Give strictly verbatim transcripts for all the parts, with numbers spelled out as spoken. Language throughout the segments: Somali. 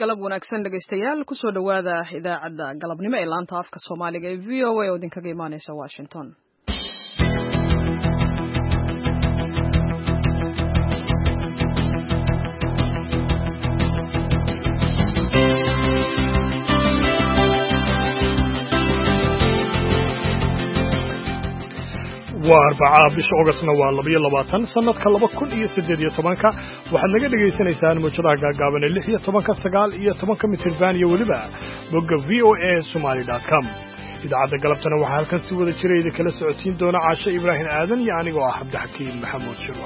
galab wanaagsan dhagaystayaal ku soo dhawaada idaacadda galabnimo ee laanta afka Soomaaliga ee V O A oo idinkaga imaanaysa Washington. waa arbacada bisha Augustna waa laba iyo labaatan sanadka laba kun iyo siddeed iyo tobanka waxaad naga dhageysanaysaan muujadaha gaagaaban ee lix iyo tobanka sagaal iyo tobanka mitirban iyo waliba bogga v o a somali dot com idaacadda galabtana waxaa halkan si wada jiray kala socodsiin doona Caasha Ibrahim Aadan iyo anigoo ah Cabdixakiin Maxamuud Shirwa.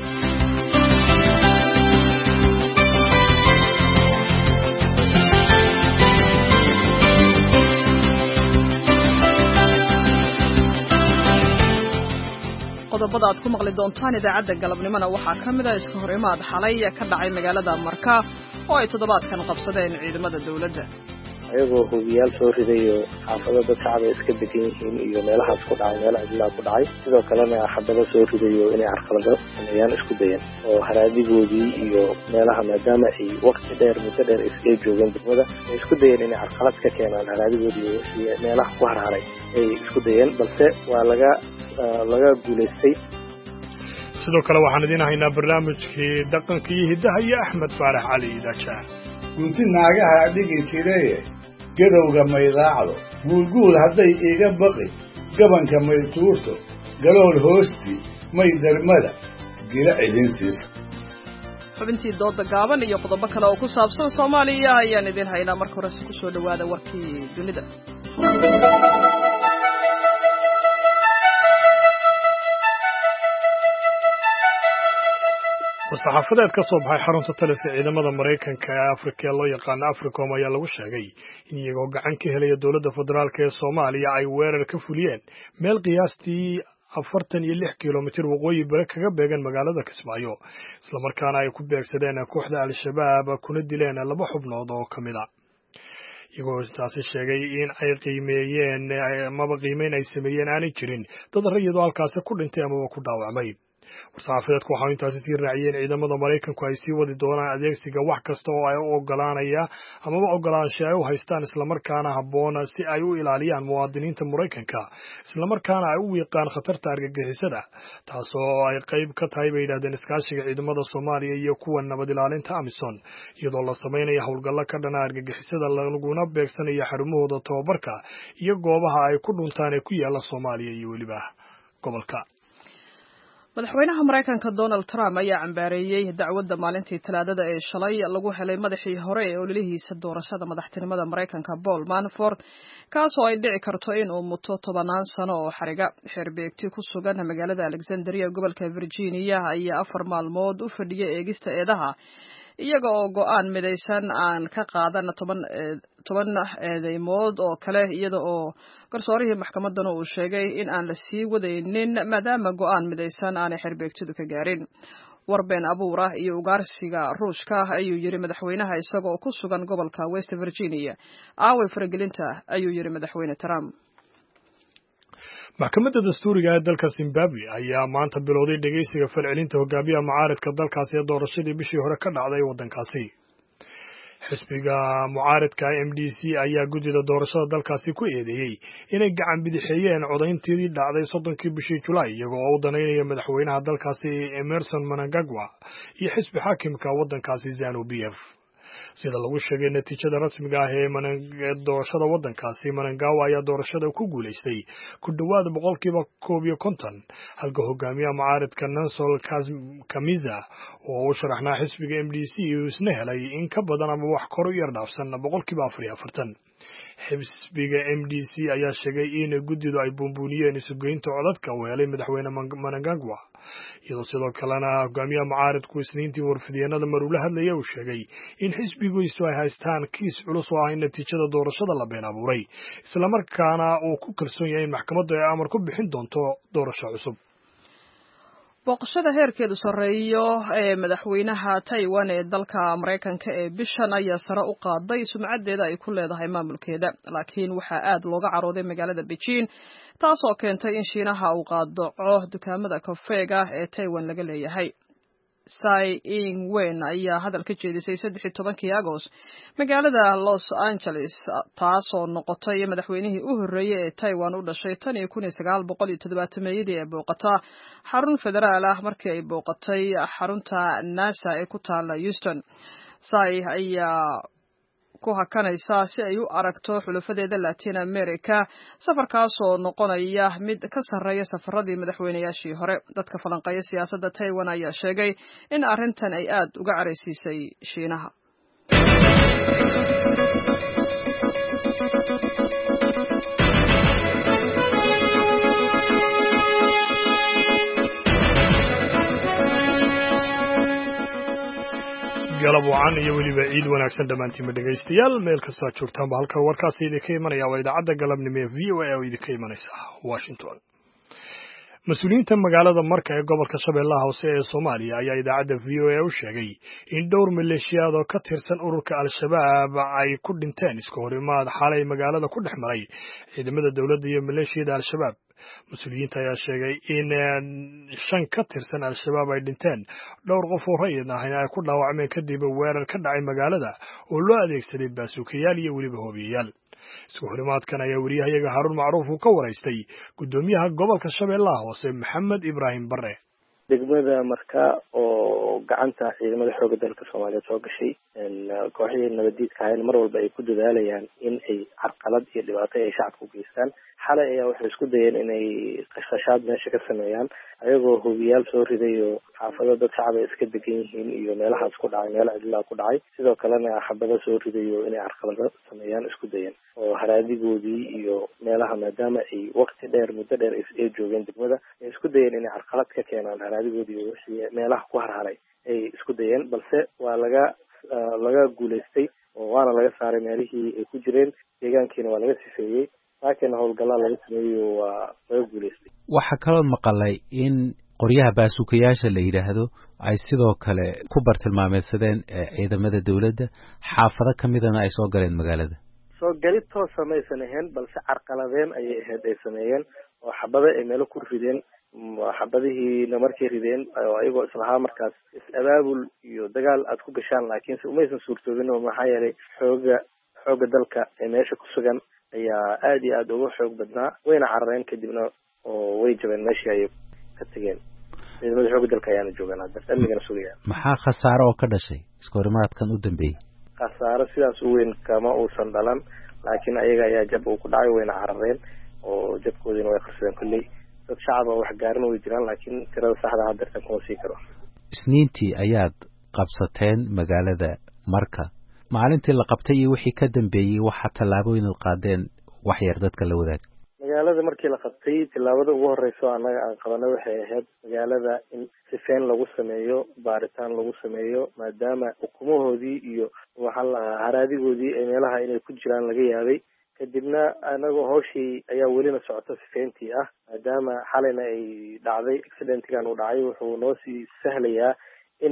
qodobada aad ku maqli doontaan idaacadda galabnimona waxaa ka mid ah iska hor imaad xalay ka dhacay magaalada Marka oo ay toddobaadkan qabsadeen ciidamada dawladda ayagoo hubiyaal soo ridayo xaafado dad shacab iska degan yihiin iyo meelahaas ku dhacay meel cidla ku dhacay sidoo kalena xabado soo ridayo inay carqalado sameeyaan isku dayeen oo haraadigoodii iyo meelaha maadaama ay waqti dheer muddo dheer iska joogeen degmada ay isku dayeen inay carqalad ka keenaan haraadigoodii iyo meelaha ku harharay ay isku dayeen balse waa laga laga guuleystay. sidoo kale waxaan idin haynaa barnaamijkii dhaqanka iyo hidaha iyo Axmed Faarax Cali Idaja gunti naagaha dhigi jiray gadowga maydaacdo guulguul hadday iga baqi gabanka may tuurto galool hoosti may darmada gila cilinsiis. xubintii dooda gaaban iyo qodobo kale oo ku saabsan Soomaaliya ayaan idin haynaa marka hore ku soo dhawaada warkii dunida. saxaafadeed ka soo baxay xarunta taliska ciidamada Mareykanka ee Afrika loo yaqaan Africom ayaa lagu sheegay in iyagoo gacan ka helaya dawladda federaalka ee Soomaaliya ay weerar ka fuliyeen meel qiyaastii afartan iyo lix kiiloomitir waqooyi bari kaga beegan magaalada Kismaayo isla markaana ay ku beegsadeen kooxda Al-Shabaab kuna dileen laba xubnood oo kamid ah iyagoo taasi sheegay in ay qiimeeyeen amaba qiimeyn ay sameeyeen aanay jirin dad rayidoo halkaasi ku dhintay ama ku dhaawacmay. warsaxaafadeedku waxaa intaasi sii raaciyeen ciidamada Mareykanku ay sii wadi doonaan adeegsiga wax kasta oo ay u ogolaanaya ama u ogolaansho ay u haystaan isla markaana habboon si ay u ilaaliyaan muwaadiniinta Mareykanka isla markaana ay u wiiqaan khatarta argagixisada taasoo ay qayb ka tahay bay yiraahdeen iskaashiga ciidamada Soomaaliya iyo kuwa nabad ilaalinta AMISOM iyadoo la sameeyo hawlgallo ka dhan ah argagixisada laguna beegsanayo xarumahooda tababarka iyo goobaha ay ku dhuntaan ee ku yaala Soomaaliya iyo waliba gobolka. madaxweynaha Mareykanka Donald Trump ayaa cambaareeyay dacwadda maalintii Talaadada ee shalay lagu helay madaxii hore ee ololihiisa doorashada madaxtinimada Mareykanka Paul Manafort kaasoo ay dhici karto in uu muto tobanaan sano oo xariga. xerbeegti ku sugan magaalada Alexandria gobolka Virginia ayaa afar maalmood u fadhiyay eegista eedaha iyaga oo go'aan midaysan aan ka qaadan toban toban eedeymood oo kale iyada oo garsoorihii maxkamadana uu sheegay in aan la sii wadaynin maadaama go'aan midaysan aanay xerbeegtidu ka gaarin. warbeen abuur ah iyo ugaarsiga ruushka ayuu yiri madaxweynaha isagoo ku sugan gobolka West Virginia aaway faragelinta ayuu yiri madaxweyne Trump. maxkamadda dastuuriga ee dalka Zimbabwe ayaa maanta bilowday dhageysiga falcelinta hogaamiyaha mucaaradka dalkaasi ee doorashadii bishii hore ka dhacday waddankaasi. xisbiga mucaaradka M D C ayaa gudida doorashada dalkaasi ku eedeeyay inay gacan bidixeeyeen codayntii dhacday soddonkii bishii July iyagoo u daneynaya madaxweynaha dalkaasi Emmerson Mnangagwa iyo xisbi xaakimka waddankaasi ZANU P F. sida lagu sheegay natiijada rasmiga ah ee doorashada waddankaasi Mnangagwa ayaa doorashada ku guuleystay ku dhawaad boqolkiiba koob iyo konton halka hogaamiyaha mucaaradka Nelson Chamisa oo u sharaxnaa xisbiga M D C uu isna helay in ka badan ama wax kor u yar dhaafsan boqolkiiba afar iyo afartan. xisbiga M D C ayaa sheegay in gudidu ay buunbuuniyeen isugeynta codadka uu helay madaxweyne Mnangagwa iyadoo sidoo kalena hogaamiyaha mucaaradku isniintii warfideenada marula hadlaya uu sheegay in xisbigiisu ay haystaan kiis culus oo ah in natiijada doorashada la been abuuray isla markaana uu ku kalsoon yahay in maxkamaddu ay amar ku bixin doonto doorasho cusub. booqashada heerkeedu sareeyo ee madaxweynaha Taiwan ee dalka Mareykanka ee bishan ayaa sare u qaaday sumcadeeda ay ku leedahay maamulkeeda laakiin waxa aad looga carooday magaalada Beijing taasoo keentay in Shiinaha uu qaadaco dukaamada kafeega ee Taiwan laga leeyahay. Tsai Ing-wen ayaa hadal ka jeedisay saddex iyo tobankii Agost magaalada Los Angeles, taasoo noqotay madaxweynihii u horreeyay ee Taiwan u dhashay tan iyo kun iyo sagaal boqol iyo toddobaatameeyadii ee booqata xarun federaal ah markii ay booqatay xarunta NASA ee ku taala Houston. Tsai ayaa ku hakanaysa si ay u aragto xulafadeeda Latin America, safarkaasoo noqonaya mid ka sarreeya safaradii madaxweynayaashii hore. Dadka falanqeeya siyaasadda Taiwan ayaa sheegay in arrintan ay aad uga careysiisay Shiinaha. galab wacan iyo weliba ciid wanaagsan dhammaantiinba dhegaystayaal meel kastoo aad joogtaanba halka warkaasi idinka imanaya waa idaacadda galabnimo ee v o a oo idinka imanaysa Washington. mas-uuliyiinta magaalada Marka ee gobolka Shabeellaha Hoose ee Soomaaliya ayaa idaacadda v o a u sheegay in dhowr maleeshiyaad oo ka tirsan ururka Al-Shabaab ay ku dhinteen iska horimaad xalay magaalada ku dhex maray ciidamada dowladda iyo maleeshiyada Al-Shabaab. mas-uuliyiinta ayaa sheegay in shan ka tirsan Al-Shabaab ay dhinteen, dhowr qof oo rayid ahna ay ku dhaawacmeen kadib weerar ka dhacay magaalada oo loo adeegsaday baasuukayaal iyo weliba hoobiyayaal. isku horimaadkan ayaa wariyahayaga Haruun Macruuf uu ka waraystay gudoomiyaha gobolka Shabeellaha Hoose Maxamed Ibraahim Barre. degmada Marka oo gacanta ciidamada xoogga dalka Soomaaliya soo gashay kooxihii nabadiidka ahayn mar walba ay ku dadaalayaan in ay carqalad iyo dhibaato ay shacabka u geystaan. xalay ayaa waxay isku dayeen inay qashqashaad meesha ka sameeyaan ayagoo hubiyaal soo riday oo xaafado dad shacab ay iska degan yihiin iyo meelahaas ku dhacay meel cidlaa ku dhacay, sidoo kalena xabado soo riday oo inay carqalado sameeyaan isku dayeen oo haraadigoodii iyo meelaha maadaama ay waqti dheer muddo dheer ay joogeen degmada ay isku dayeen inay carqalad ka keenaan haraadigoodii iyo wixii meelaha ku harharay ay isku dayeen, balse waa laga laga guulaystay oo waana laga saaray meelihii ay ku jireen, deegaankiina waa laga sifeeyey, laakiin howlgallaa laga sameeyo waa laga guulaystay. waxaa kaloo maqalay in qoryaha baasuukayaasha la yidhaahdo ay sidoo kale ku bartilmaameedsadeen ciidamada dowladda, xaafado ka midana ay soo galeen magaalada. soo galid toosa maysan ahayn, balse carqaladeen ayay ahayd ay sameeyeen oo xabado ay meelo ku rideen, xabadihiina markay rideen oo ayagoo islahaa markaas is-abaabul iyo dagaal aad ku gashaan, laakiinse umaysan suurtoobin oo maxaa yeelay xooga xooga dalka ee meesha ku sugan ayaa aad iyo aad uga xoog badnaa, wayna carareen kadibna oo way jabeen meeshii ayay ka tegeen. ciidamada xoogga dalka ayaana joogaan hadda amnigana sugayaan. maxaa khasaaro oo ka dhashay iska horimaadkan u dambeeyey? khasaaro sidaas u weyn kama uusan dhalan, laakiin ayaga ayaa jab uu ku dhacay, wayna carareen oo jabkoodiina way qarsadeen kolley. dad shacab oo wax gaarin way jiraan, laakiin tirada saxda ah dartan kuma sii karo. isniintii ayaad qabsateen magaalada Marka. maalintii la qabtay iyo wixii ka dambeeyey waxa tallaabooyin aad qaadeen wax yar dadka la wadaag. magaalada markii la qabtay tillaabada ugu horeysa annaga aan qabanay waxay ahayd magaalada in sifeen lagu sameeyo, baaritaan lagu sameeyo, maadaama ukumahoodii iyo waxaa la haraadigoodii ee meelaha inay ku jiraan laga yaabay. kadibna anagoo hawshii ayaa welina socota sifeyntii ah, maadaama xalayna ay dhacday accidentigan uu dhacay, wuxuu noo sii sahlayaa in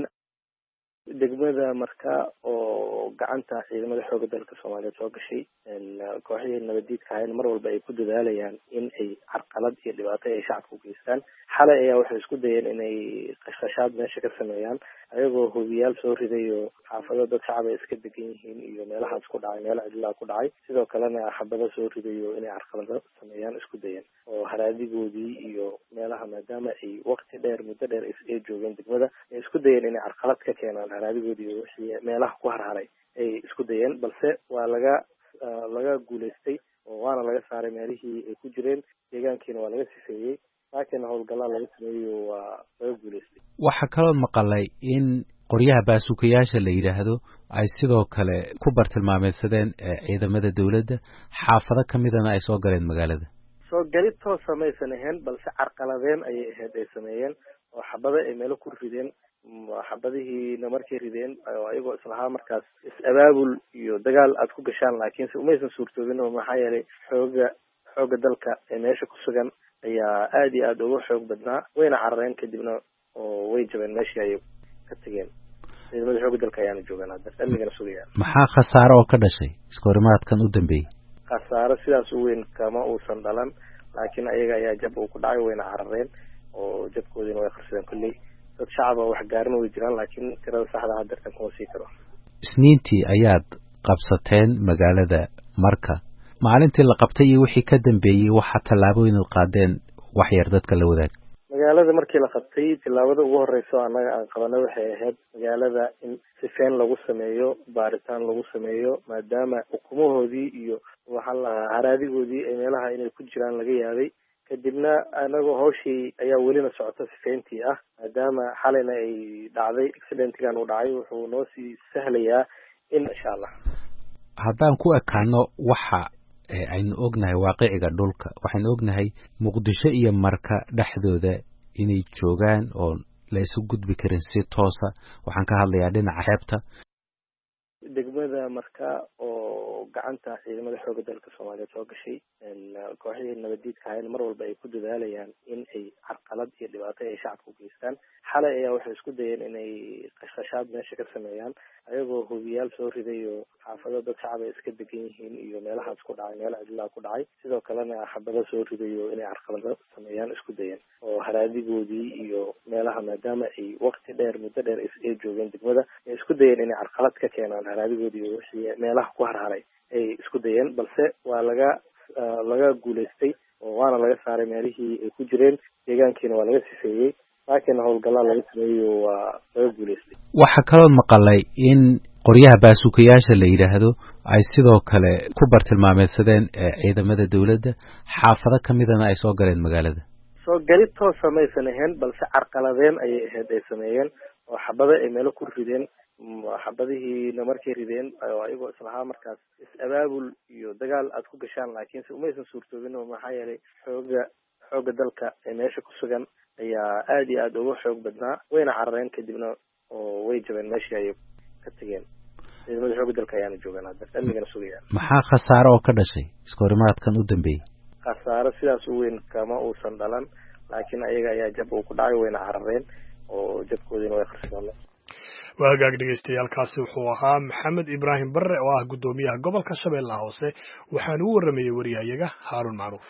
degmada Marka oo gacanta ciidamada xoogga dalka Soomaaliya soo gashay kooxihii nabadiidka ahayn mar walba ay ku dadaalayaan in ay carqalad iyo dhibaato ay shacabka u geystaan. xalay ayaa waxay isku dayeen inay qashqashaad meesha ka sameeyaan ayagoo hubiyaal soo riday oo xaafado dad shacab ay iska degan yihiin iyo meelahaas ku dhacay meel cidlaa ku dhacay, sidoo kalena xabado soo riday oo inay carqalado sameeyaan isku dayeen oo haraadigoodii iyo meelaha maadaama ay waqti dheer muddo dheer ay joogeen degmada ay isku dayeen inay carqalad ka keenaan haraadigoodii iyo wixii meelaha ku harharay ay isku dayeen, balse waa laga laga guulaystay oo waana laga saaray meelihii ay ku jireen, deegaankiina waa laga sifeeyey, laakiin howlgallaa laga sameeyo waa laga guulaystay. waxaa kaloo maqalay in qoryaha baasuukayaasha la yidhaahdo ay sidoo kale ku bartilmaameedsadeen ciidamada dowladda, xaafado ka midana ay soo galeen magaalada. soo galid toosa maysan ahayn, balse carqaladeen ayay ahayd ay sameeyeen oo xabado ay meelo ku rideen, xabadihiina markay rideen oo ayagoo islahaa markaas is-abaabul iyo dagaal aad ku gashaan, laakiinse umaysan suurtoobin oo maxaa yeelay xooga xooga dalka ee meesha ku sugan ayaa aad iyo aad uga xoog badnaa, wayna carareen kadibna oo way jabeen meeshii ayay ka tegeen. ciidamada xoogga dalka ayaana joogaan hadda amnigana sugayaan. maxaa khasaaro oo ka dhashay iska horimaadkan u dambeeyey? khasaaro sidaas u weyn kama uusan dhalan, laakiin ayaga ayaa jab uu ku dhacay, wayna carareen oo jabkoodiina way qarsadeen kolley. dad shacab oo wax gaarin way jiraan laakiin tirada saxda ah dartan kuma sii karo. Isniintii ayaad qabsateen magaalada Marka. Maalintii la qabtay iyo wixii ka dambeeyay waxa tallaabooyin qaadeen wax yar dadka la wadaag. magaalada markii la qabtay tilaabada ugu horeyso anaga aan qabanay waxay ahayd magaalada in sifeen lagu sameeyo baaritaan lagu sameeyo maadaama ukumahoodii iyo waxa la haraadigoodii ay meelaha inay ku jiraan laga yaabay kadibna anagoo hawshii ayaa welina socota sifeentii ah maadaama xalayna ay dhacday accidentigan uu dhacay wuxuu noo sii sahlayaa in insha Allah haddaan ku ekaano waxa aynu ognahay waaqiciga dhulka waxaan ognahay Muqdisho iyo Marka dhexdooda inay joogaan oo la isu gudbi karin si toosa waxaan ka hadlayaa dhinaca xeebta degmada Marka oo gacanta ciidamada xoogga dalka Soomaaliya soo gashay kooxihii nabadiidka ahayn mar walba ay ku dadaalayaan in ay carqalad iyo dhibaato ay shacabku geystaan xalay ayaa waxay isku dayeen inay qashqashaad meesha ka sameeyaan ayagoo hubiyaal soo ridayo xaafado dad shacab ay iska degan yihiin iyo meelahaas ku dhacay meel cidla ku dhacay sidoo kalena xabado soo ridayo inay carqalad sameeyaan isku dayeen oo haraadigoodii iyo meelaha maadaama ay waqti dheer muddo dheer ay joogeen degmada ay isku dayeen inay carqalad ka keenaan haraadigoodii iyo wixii meelaha ku harharay ay isku dayeen balse waa laga laga guuleystay oo waana laga saaray meelihii ay ku jireen deegaankiina waa laga sifeeyey laakiin howlgallada laga sameeyo waa laga guuleystay waxa kaloo maqalay in qoryaha baasuukayaasha la yiraahdo ay sidoo kale ku bartilmaameedsadeen ciidamada dawladda xaafado kamidana ay soo galeen magaalada soo galid toos samaysan ahayn balse carqaladeen ayay ahayd ay sameeyeen oo xabada ay meelo ku rideen xabadihiina markay rideen ayagoo islahaa markaas is-abaabul iyo dagaal aad ku gashaan laakiinse umaysan suurtoobin oo maxaa yeelay xooga xooga dalka ee meesha ku sugan ayaa aada iyo aada uga xoog badnaa wayna carareen kadibna oo way jabeen meeshii ayay ka tegeen ciidamada xooga dalka ayaana joogaan hadda amnigana sugayaan maxaa khasaaro oo ka dhashay iskoorimaadkan u dambeeyey khasaaro sidaas u weyn kama uusan dhalan laakiin ayaga ayaa jab uu ku dhacay wayna carareen oo jabkoodiina way qarsoomeen waa hagaag dhegeystayaaalkaasi wuxuu ahaa Maxamed Ibraahim Barre oo ah gudoomiyaha gobolka Shabeellaha Hoose waxaan u waramayay wariyahayaga Haarun Macruuf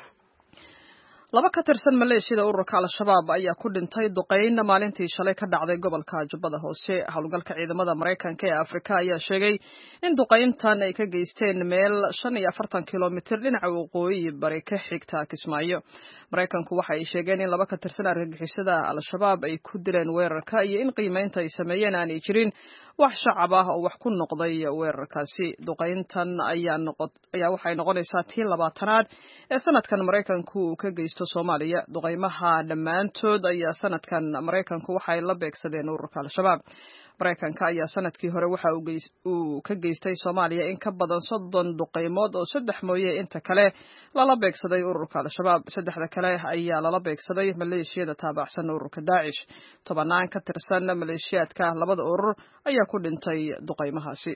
laba ka tirsan maleeshiyada ururka Al-Shabaab ayaa ku dhintay duqeyn maalintii shalay ka dhacday gobolka Jubbada Hoose howlgalka ciidamada Mareykanka ee Afrika ayaa sheegay in duqeyntan ay ka geysteen meel shan iyo afartan kiiloomitir dhinaca waqooyi bari ka xigta Kismaayo Mareykanku waxa ay sheegeen in laba ka tirsan argagixisada Al-Shabaab ay ku dileen weerarka iyo in qiimeynta ay sameeyeen aan jirin wax shacab ah oo wax ku noqday weerarkaasi duqeyntan ayaa noqot ayaa waxay noqonaysaa tii labaatanaad ee sanadkan Mareykanku uu ka geysto Soomaaliya duqeymaha dhamaantood ayaa sanadkan Mareykanku waxay la beegsadeen ururka Al-Shabaab Mareykanka ayaa sanadkii hore waxa uu ka geystay Soomaaliya in ka badan soddon duqeymood oo saddex mooye inta kale lala beegsaday ururka Al-Shabaab saddexda kale ayaa lala beegsaday maleeshiyada taabacsan ururka Daesh tobanaan ka tirsan maleeshiyaadka labada urur ayaa ku dhintay duqeymahaasi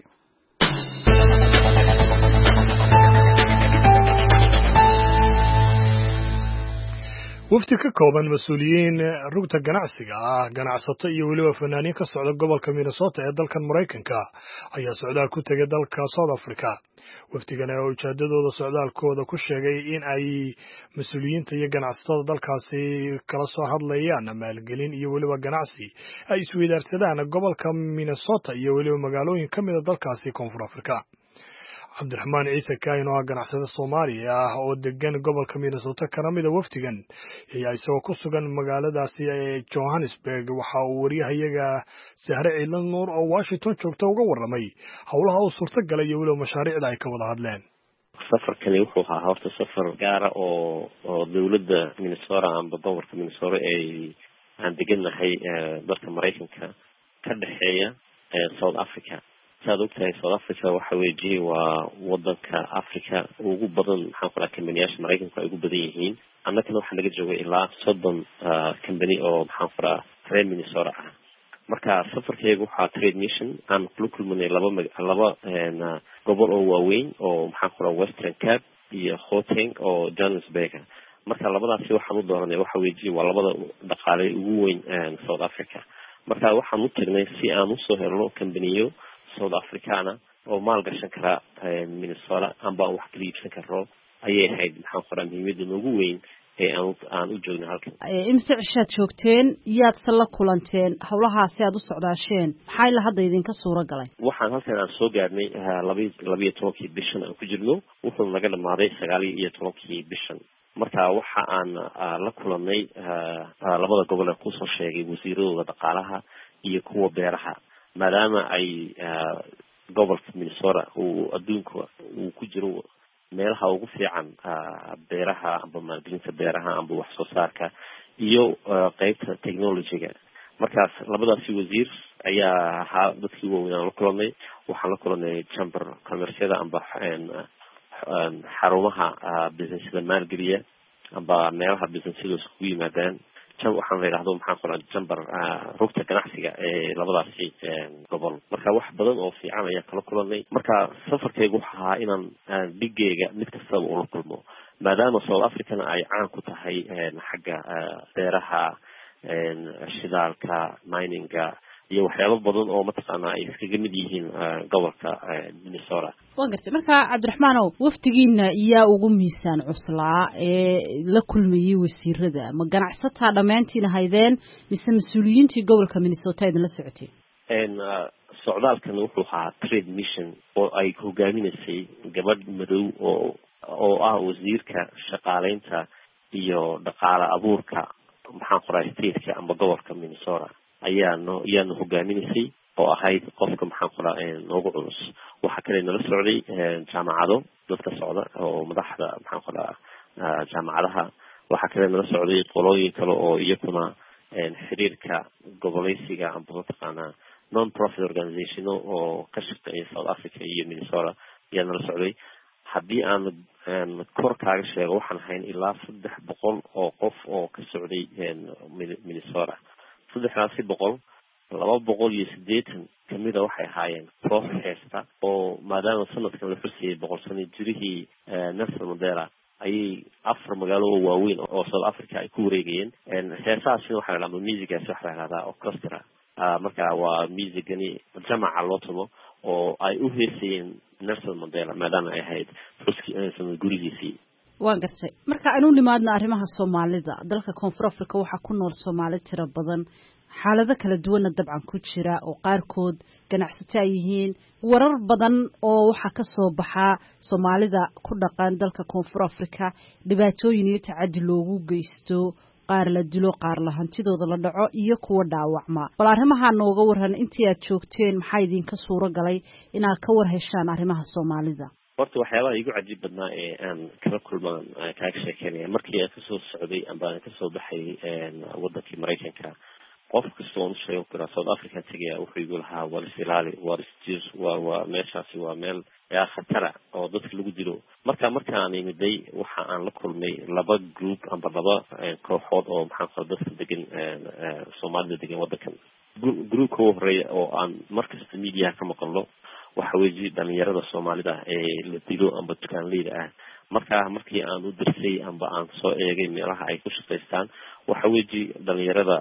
wafdi ka kooban mas'uuliyiin rugta ganacsiga ah ganacsato iyo weliba fanaaniin ka socda gobolka Minnesota ee dalkan Mareykanka ayaa socdaal ku tagay dalka South Africa wafdigan ayaa ujeedadooda socdaalkooda ku sheegay in ay mas'uuliyiinta iyo ganacsatada dalkaasi kala soo hadlayaan maalgelin iyo weliba ganacsi ay isweydaarsadaan gobolka Minnesota iyo weliba magaalooyin ka mid ah dalkaasi Koonfur Afrika Cabdiraxmaan Ciise Kaahin oo ganacsade Soomaaliya ah oo degan gobolka Minnesota kana mid ah wafdigan ayaa isagoo ku sugan magaaladaasi ee Johannesburg waxa uu wariyahayaga Sahre Ciidan Nuur oo Washington joogta uga warramay howlaha uu suurtagalay iyo weliba mashaariicda ay ka wada hadleen safarkani wuxuu ahaa horta safar gaara oo oo dawladda Minnesota ama gobolka Minnesota ay aan deganahay dalka Mareykanka ka dhaxeeya South Africa saad ogtahay South Africa waxa weeye waa wadanka Africa ugu badan maxaa kula kambaniyada Mareykanka ay ugu badan yihiin annagana waxa laga joogay ilaa soddon company oo maxaa kula reer Minnesota ah marka safarkeegu waxa trade mission aan kula kulmanay laba laba gobol oo waaweyn oo maxaa kula Western Cape iyo Gauteng oo Johannesburg marka labadaasi waxaan u dooranay waxa weeye waa labada dhaqaale ugu weyn South Africa marka waxaan u tagnay si aan u soo helno companiyo South Africana oo maal gashan kara Minnesota amba wax kala iibsan karo ayay ahayd maxaa qoran muhiimada ugu weyn ee aan aan u joogno halkan. imse cishaad joogteen yaad la kulanteen hawlahaasi aad u socdaasheen maxay la hadda idinka suura galay? waxaan halkan aan soo gaarnay laba iyo tobankii bishan aan ku jirno wuxuu naga dhamaaday sagaal iyo tobankii bishan. marka waxa aan la kulannay labada gobol ee kusoo sheegay wasiiradooda dhaqaalaha iyo kuwa beeraha maadaama ay gobolka Minnesota uu adduunka uu ku jiro meelaha ugu fiican beeraha amba maalgelinta beeraha amba wax soo saarka iyo qaybta technology-ga. markaas labadaasi wasiir ayaa ahaa dadkii waaweyn la kulannay. waxaan la kulannay chamber commerce-yada amba xarumaha business-da maalgeliya amba meelaha business-yadu isku yimaadaan. waxaan leeyahay maxaan qoran chamber rugta ganacsiga ee labadaasi gobol. marka wax badan oo fiican ayaa kala kulanay. marka safarkaygu waxa ahaa inaan dhigayga mid kastaba ula kulmo maadaama South Africa ay caan ku tahay xagga beeraha, shidaalka, mining-ga iyo waxyaabo badan oo mataqaanaa ay iskaga mid yihiin gobolka Minnesota. waan gartay marka Cabdiraxmaanow waftigiina iyaa ugu miisaan cuslaa ee la kulmayay wasiirada ma ganacsataa dhamaantiina haydeen mise mas'uuliyiintii gobolka Minnesota idin la socotay? een socdaalkan wuxuu ahaa trade mission oo ay hogaaminaysay gabadh madow oo oo ah wasiirka shaqaaleynta iyo dhaqaale abuurka maxaan qoray state-ka ama gobolka Minnesota ayaanu ayaanu hogaaminaysay oo ahayd qofka maxaan qoraa noogu culus. waxa kale nala socday jaamacado dadka socda oo madaxda maxaan qoraa jaamacadaha. waxa kale nala socday qolooyin kale oo iyaguna xiriirka goboleysiga amba mataqaanaa non-profit organization oo ka shaqeeya South Africa iyo Minnesota ayaa nala socday. haddii aan kor kaaga sheego waxaan hayn ilaa saddex boqol oo qof oo ka socday Minnesota. saddexdaasi boqol laba boqol iyo siddeetan kamida waxay ahaayeen koox heesta oo maadaama sanadkan la xusiyay boqol sano jirihii Nelson Mandela ayay afar magaalo oo waaweyn oo South Africa ay ku wareegayeen. heesaasina waxaa la yidhahdaa musicaasi waxaa la yidhahdaa orchestra. marka waa musicani jamaca loo tumo oo ay u heesayeen Nelson Mandela maadaama ay ahayd xuskii gurigiisii. waan gartay marka aanu nimaadna arrimaha Soomaalida dalka Koonfur Afrika waxaa ku nool Soomaali tiro badan xaalado kala duwan dabcan ku jira oo qaarkood ganacsato ay yihiin. warar badan oo waxa ka soo baxa Soomaalida ku dhaqan dalka Koonfur Afrika dhibaatooyin iyo tacaddi loogu geysto qaar la dilo qaar la hantidooda la dhaco iyo kuwa dhaawacma. bal arrimaha nooga waran intii aad joogteen maxay idinka suura galay inaad ka war heshaan arrimaha Soomaalida? horta waxyaabaha igu cajiib badnaa ee aan kala kulmaan kaaga sheekeynaya markii aan kasoo socday amba aan kasoo baxay wadankii Mareykanka qof kastoo u sheego kara South Africa tagaya wuxuu igu lahaa war isilaali war isjir waa waa meeshaasi waa meel yaa khatara oo dadka lagu dilo. marka markaan imiday waxa aan la kulmay laba group amba laba kooxood oo maxaan qoraa dadka degan Soomaalida degan wadankan. group ka horeeya oo aan markasta media ka maqlo waxa weeye dhalinyarada Soomaalida ee la dilo amba dukaanleyda ah. marka markii aan u dirsay amba aan soo eegay meelaha ay ku shaqeystaan waxa weeye dhalinyarada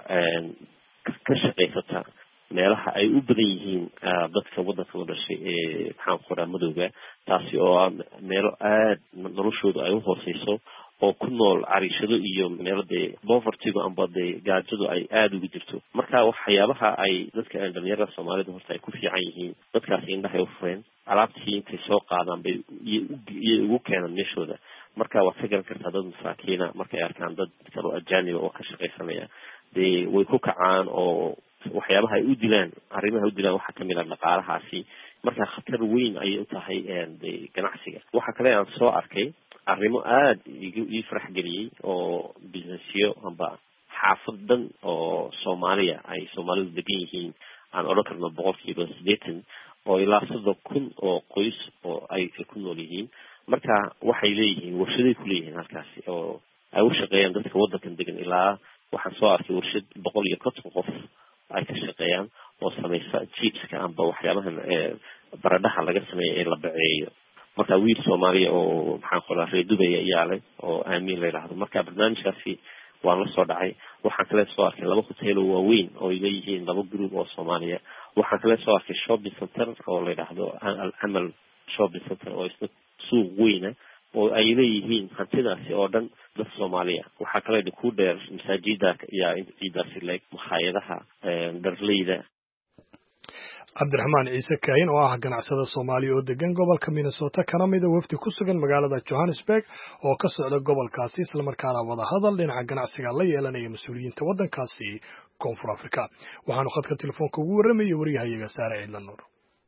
ka shaqeysata meelaha ay u badan yihiin dadka wadanka u dhashay ee maxaan qoraa madowga taasi oo meelo aad noloshooda ay u hooseyso oo ku nool cariishado iyo meelada poverty-ga amba gaajadu ay aad ugu jirto. marka waxyaabaha ay dadka dhalinyarada Soomaalida horta ay ku fiican yihiin dadkaas indhaha u fureen alaabtii intay soo qaadaan bay iyo ugu keenan meeshooda. marka waa ka garan kartaa dad masaakiina markay arkaan dad kale ajaanib oo ka shaqeysanaya dee way ku kacaan oo waxyaabaha ay u dilaan arrimaha u dilaan waxa kamid ah dhaqaalahaasi. marka khatar weyn ayay u tahay ganacsiga. waxa kale aan soo arkay arrimo aad ii farax geliyay oo businessyo amba xaafadan oo Soomaaliya ay Soomaalidu degan yihiin aan oran karno boqolkiiba siddeetan oo ilaa soddon kun oo qoys oo ay ku nool yihiin. marka waxay leeyihiin warshaday ku leeyihiin halkaasi oo ay u shaqeeyaan dadka wadankan degan. ilaa waxaan soo arkay warshad boqol iyo konton qof ay ka shaqeeyaan oo samaysa chipska amba waxyaabahan baradhaha laga sameeyo ee la baceeyo. marka wiil Soomaaliya oo maxaan qoraa reer Dubai ayaa leh oo aamin la yiraahdo. marka barnaamijkaasi waan la soo dhacay. waxaan kale soo arkay laba hotel oo waaweyn oo ay leeyihiin laba group oo Soomaaliya. waxaan kale soo arkay shopping center oo la yiraahdo Al Amal shopping center oo isna suuq weyn oo ay leeyihiin hantidaasi oo dhan dad Soomaaliya waxa kale ku dheer masaajida iyo ciidaasi leeg maxayadaha darleyda Cabdiraxmaan Ciise Kaayin oo ah ganacsada Soomaaliya oo degan gobolka Minnesota kana mid ah wafdi ku sugan magaalada Johannesburg oo ka socda gobolkaasi isla markaana wada hadal dhinaca ganacsiga la yeelanaya mas'uuliyiinta waddankaasi Koonfur Afrika waxaanu khadka telefoonka ugu waramayay wariyahayaga Saare Ciidlan Nuur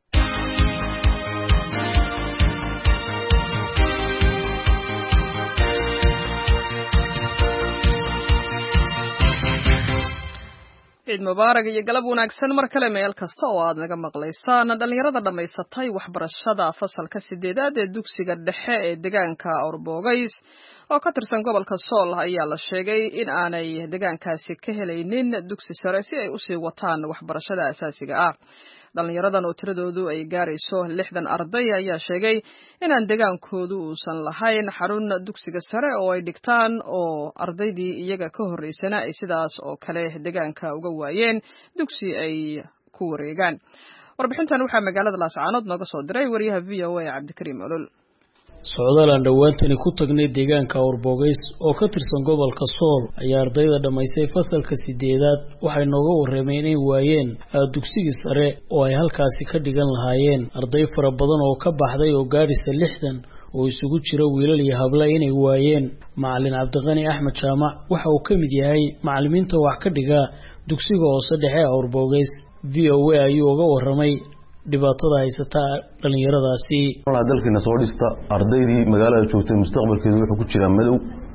ciid mubaarak iyo galab wanaagsan mar kale meel kasta oo aad naga maqlaysaan dhalinyarada dhameysatay waxbarashada fasalka sideedaad ee dugsiga dhexe ee deegaanka Orbogays oo ka tirsan gobolka Sool ayaa la sheegay in aanay deegaankaasi ka helaynin dugsi sare si ay u sii wataan waxbarashada asaasiga ah dhalinyaradan oo tiradoodu ay gaarayso lixdan arday ayaa sheegay inaan deegaankoodu uusan lahayn xarun dugsiga sare oo ay dhigtaan oo ardaydii iyaga ka horeysana ay sidaas oo kale deegaanka uga waayeen dugsi ay ku wareegaan warbixintan waxaa magaalada Laascaanood nooga soo diray wariyaha V O A Cabdikariim Olol socdaalan dhawaantani ku tagnay deegaanka Orbogays oo ka tirsan gobolka Sool ayaa ardayda dhamaysay fasalka sideedaad waxay nooga wareemeen inay waayeen dugsiga sare oo ay halkaasi ka dhigan lahaayeen arday fara badan oo ka baxday oo gaarisa lixdan oo isugu jira wiilal iyo habla inay waayeen macallin Cabdiqani Axmed Jaamac waxa uu ka mid yahay macallimiinta wax ka dhiga dugsiga hoose dhexe ee Orbogays V O A ayuu uga waramay dhibaatada haysata dhalinyaradaasi walaal dalkina soo dhista ardaydii magaalada joogtay mustaqbalkeedu wuxuu ku jiraa madow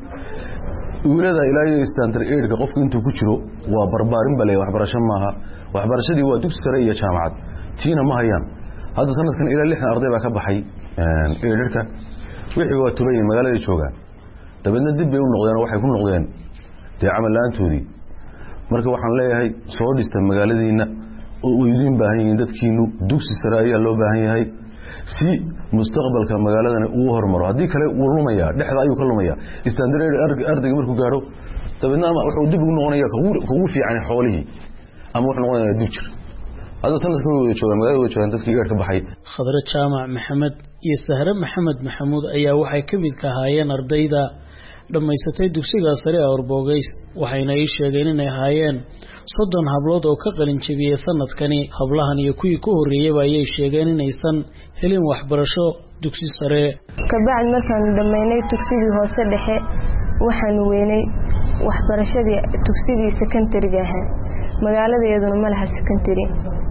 wiilada ilaahay standard eight ka qofku intuu ku jiro waa barbaarin bale waxbarasho maaha waxbarashadii waa dugsi sare iyo jaamacad tiina ma hayaan hadda sanadkan ilaa lixdan arday baa ka baxay eedharka wixii waa tubay magaalada jooga dabadna dib bay u noqdeen waxay ku noqdeen dee camal laantoodii marka waxaan leeyahay soo dhista magaaladiina oo idin baahan yihiin dadkiinu dugsi sare ayaa loo baahan yahay si mustaqbalka magaaladana uu hormaro hadii kale uu lumaya dhexda ayuu ka lumaya standard ardayga markuu gaaro dabadna wuxuu dib ugu noqonayaa kugu fiican xoolihii ama wuxuu noqonayaa dugsi hada sanadkan uu jooga magaalada joogan dadkii eer ka baxay Khadra Jaamac Maxamed iyo Sahra Maxamed Maxamuud ayaa waxay ka mid ka haayeen ardayda dhamaysatay dugsiga sare ee Orbogays waxayna ay sheegeen inay haayeen soddon hablood oo ka qalin jabiyay sanadkani hablahan iyo kuwii ku horeeyay ayay sheegeen inaysan helin waxbarasho dugsi sare ka bacd markaan dhamaynay dugsigii hoose dhexe waxaan weynay waxbarashadii dugsigii secondary-ga ah magaaladeeduna ma laha secondary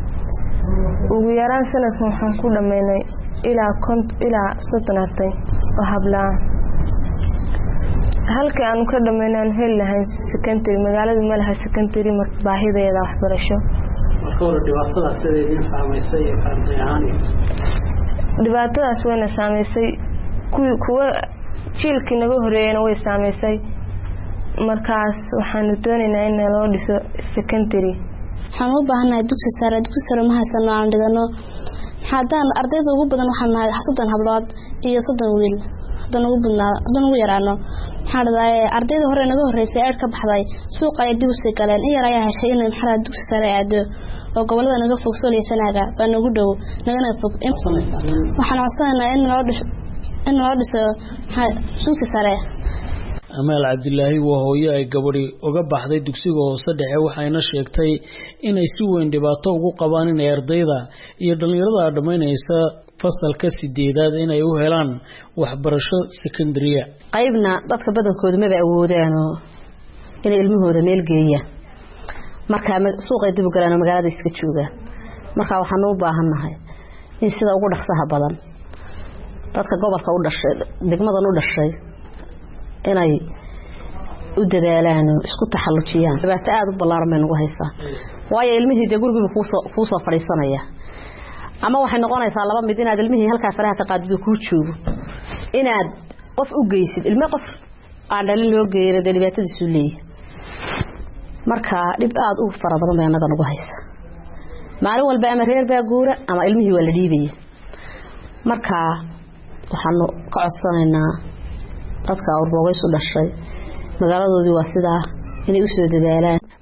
ugu yaraan sanadkan waxaan ku dhamaynay ilaa kont ilaa soddon arday oo hablaan halka aan ka dhameynaan hel lahayn secondary magaalada ma laha secondary mar baahideeda waxbarasho marka hore dhibaatadaas sidee saameysay arday ahaan dhibaatadaas wayna saameysay kuwa jiilkii naga horeeyayna way saameysay markaas waxaan doonaynaa in loo dhiso secondary waxaan u baahanahay dugsi sare dugsi sare ma haysano aan dhigano haddaan ardayda ugu badan waxaan nahay soddon hablood iyo soddon wiil haddaan ugu badnaa haddaan ugu yaraano maxaa dhacday ardayda hore naga horeysay eer ka baxday suuqa ay dib u sii galeen in yar ayaa heshay in maxaa dugsi sare aado oo gobolada naga fog soo leesanaaga baa nagu dhow nagana fog waxaan codsanaynaa in loo dhiso in loo dhiso dugsi sare Amaal Cabdilaahi waa hooyo ay gabadhi uga baxday dugsiga hoose dhexe waxayna sheegtay inay si weyn dhibaato ugu qabaan in ardayda iyo dhalinyarada dhamaynaysa fasalka sideedaad inay u helaan waxbarasho secondary qaybna dadka badankooda ma awoodaan inay ilmahooda meel geeyaan marka suuqa dib u galaan magaalada iska joogaan marka waxaan u baahanahay in sida ugu dhaqsaha badan dadka gobolka u dhashay degmadan u dhashay inay u dadaalaan isku taxallujiyaan dhibaato aad u ballaaran ugu haysaa waayo ilmihii de guriga ku soo fadhiisanaya ama waxay noqonaysaa laba mid inaad ilmihii halka faraha ka qaadido ku joogo inaad qof u geysid ilmo qof aan dhalin loo geeyay dhibaatadiisu leeyahay marka dhib aad u fara badan bay anaga ugu haysaa maalin walba ama reer baa guura ama ilmihii waa la dhiibay marka waxaan ka codsanaynaa dadka Orbogays u dhashay magaaladoodii waa sida inay u soo dadaalaan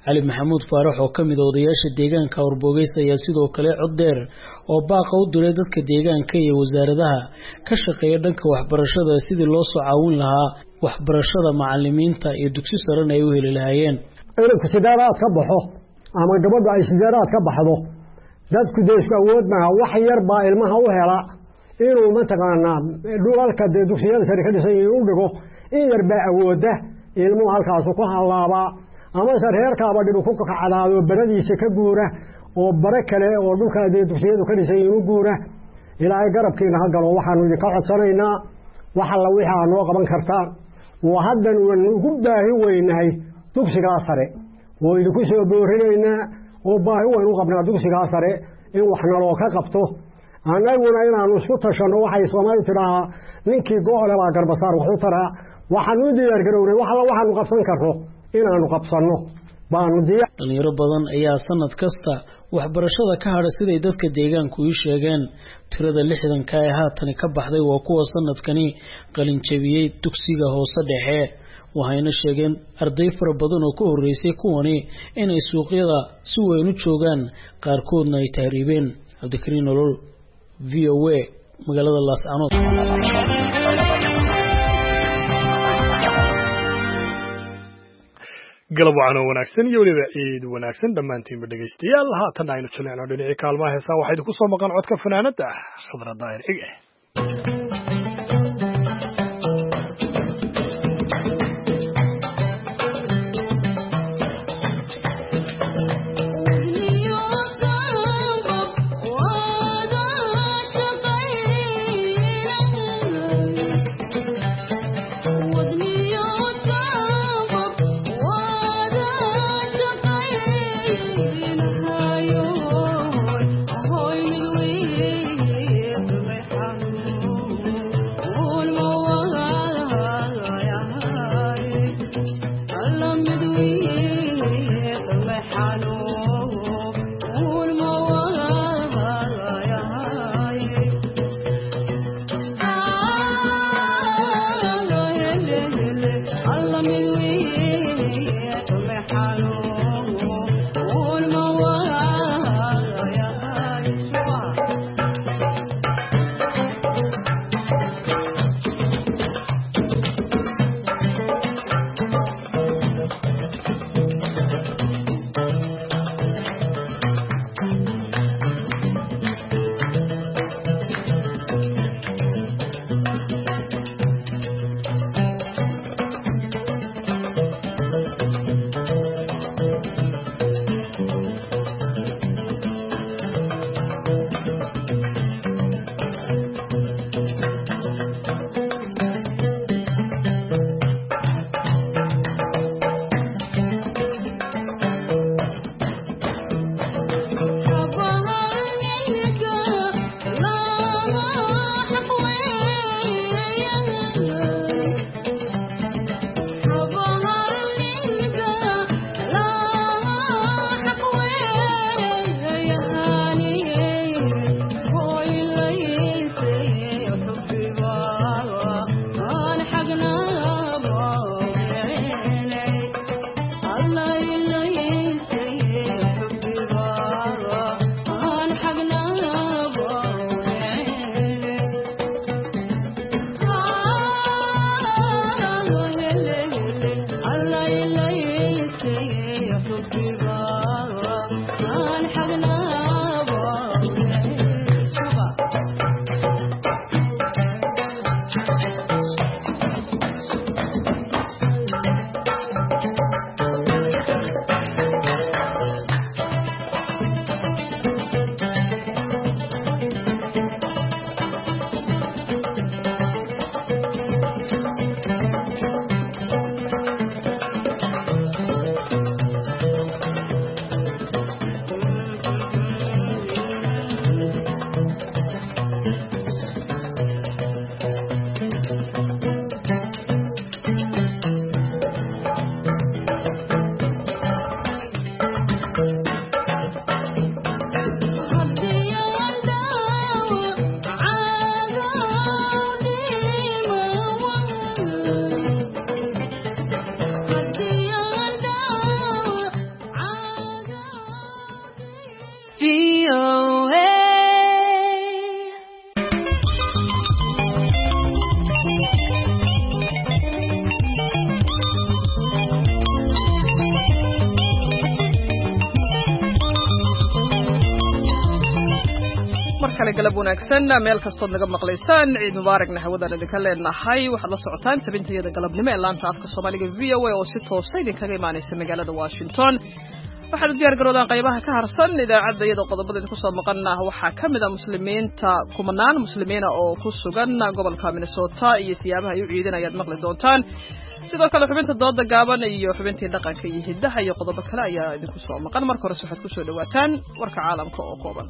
cali maxamuud faarax oo ka mid ah odayaasha deegaanka Orbogeys ayaa sidoo kale cod dheer oo baaqa u diray dadka deegaanka iyo wasaaradaha ka shaqeeya dhanka waxbarashada sidii loo soo caawin lahaa waxbarashada macallimiinta iyo dugsi sare ay u heli lahaayeen ilku sidaaraad ka baxo ama gabadhu ay sidaaraad ka baxdo dadku deesku awood ma wax yar baa ilmaha u hela inuu mataqaanaa dhulalka dugsiyada sare ka dhisan u dhigo in yar baa awooda ilmuhu halkaas ku halaaba ama sareerkaaba dhibu ku kacadaado baradiisa ka guura oo bare kale oo dhulka dugsiyadu ka dhisan u guura ilaahay garabkiina ha galo waxaanu idinka codsanaynaa waxa la wixii aanu qaban kartaa oo haddan ugu baahi weynahay dugsiga sare oo idinku soo boorinaynaa oo baahi weyn u qabnaa dugsiga sare in wax naloo ka qabto anaguna inaanu isku tashano waxay Soomaalidu tiraa ninkii go'ole baa garbasaar wax u taraa waxaan u diyaar garownay waxa waxaanu qabsan karno inaanu qabsano baanu diyaar dhalinyaro badan ayaa sanad kasta waxbarashada ka hadha siday dadka deegaanku u sheegeen tirada lixdan ka ah haatan ka baxday waa kuwa sanadkani qalin jabiyay dugsiga hoose dhexe waxayna sheegeen arday fara badan oo ka horeysay kuwani inay suuqyada si weyn u joogaan qaarkoodna ay taariibeen Cabdikariin Nolol V O A magaalada Laascaanood galab wacan oo wanaagsan iyo weliba ciid wanaagsan dhammaantiinba dhegaystayaal haatan aynu jilcino dhinacii kaalmaha heesaa waxaa idinku soo maqan codka fanaanada Khadra Daahir Cige Oh markale galab wanaagsan meel kastood naga maqlaysaan ciid mubaaragna hawadaan idinka leenahay waxaad la socotaan tabintayada galabnimo ee laanta afka Soomaaliga V O A oo si toos ah idinkaga imaanaysa magaalada Washington waxaad u diyaar garoodaan qaybaha ka harsan idaacadda iyada qodobada idinku soo maqannaa waxaa ka mid ah muslimiinta kumanaan muslimiina oo ku sugan gobolka Minnesota iyo siyaabaha ay u ciidanayaan maqli doontaan sidoo kale xubinta dooda gaaban iyo xubintii dhaqanka iyo hidaha iyo qodobo kale ayaa idinku soo maqan marka hore waxaad ku soo dhawaataan warka caalamka oo kooban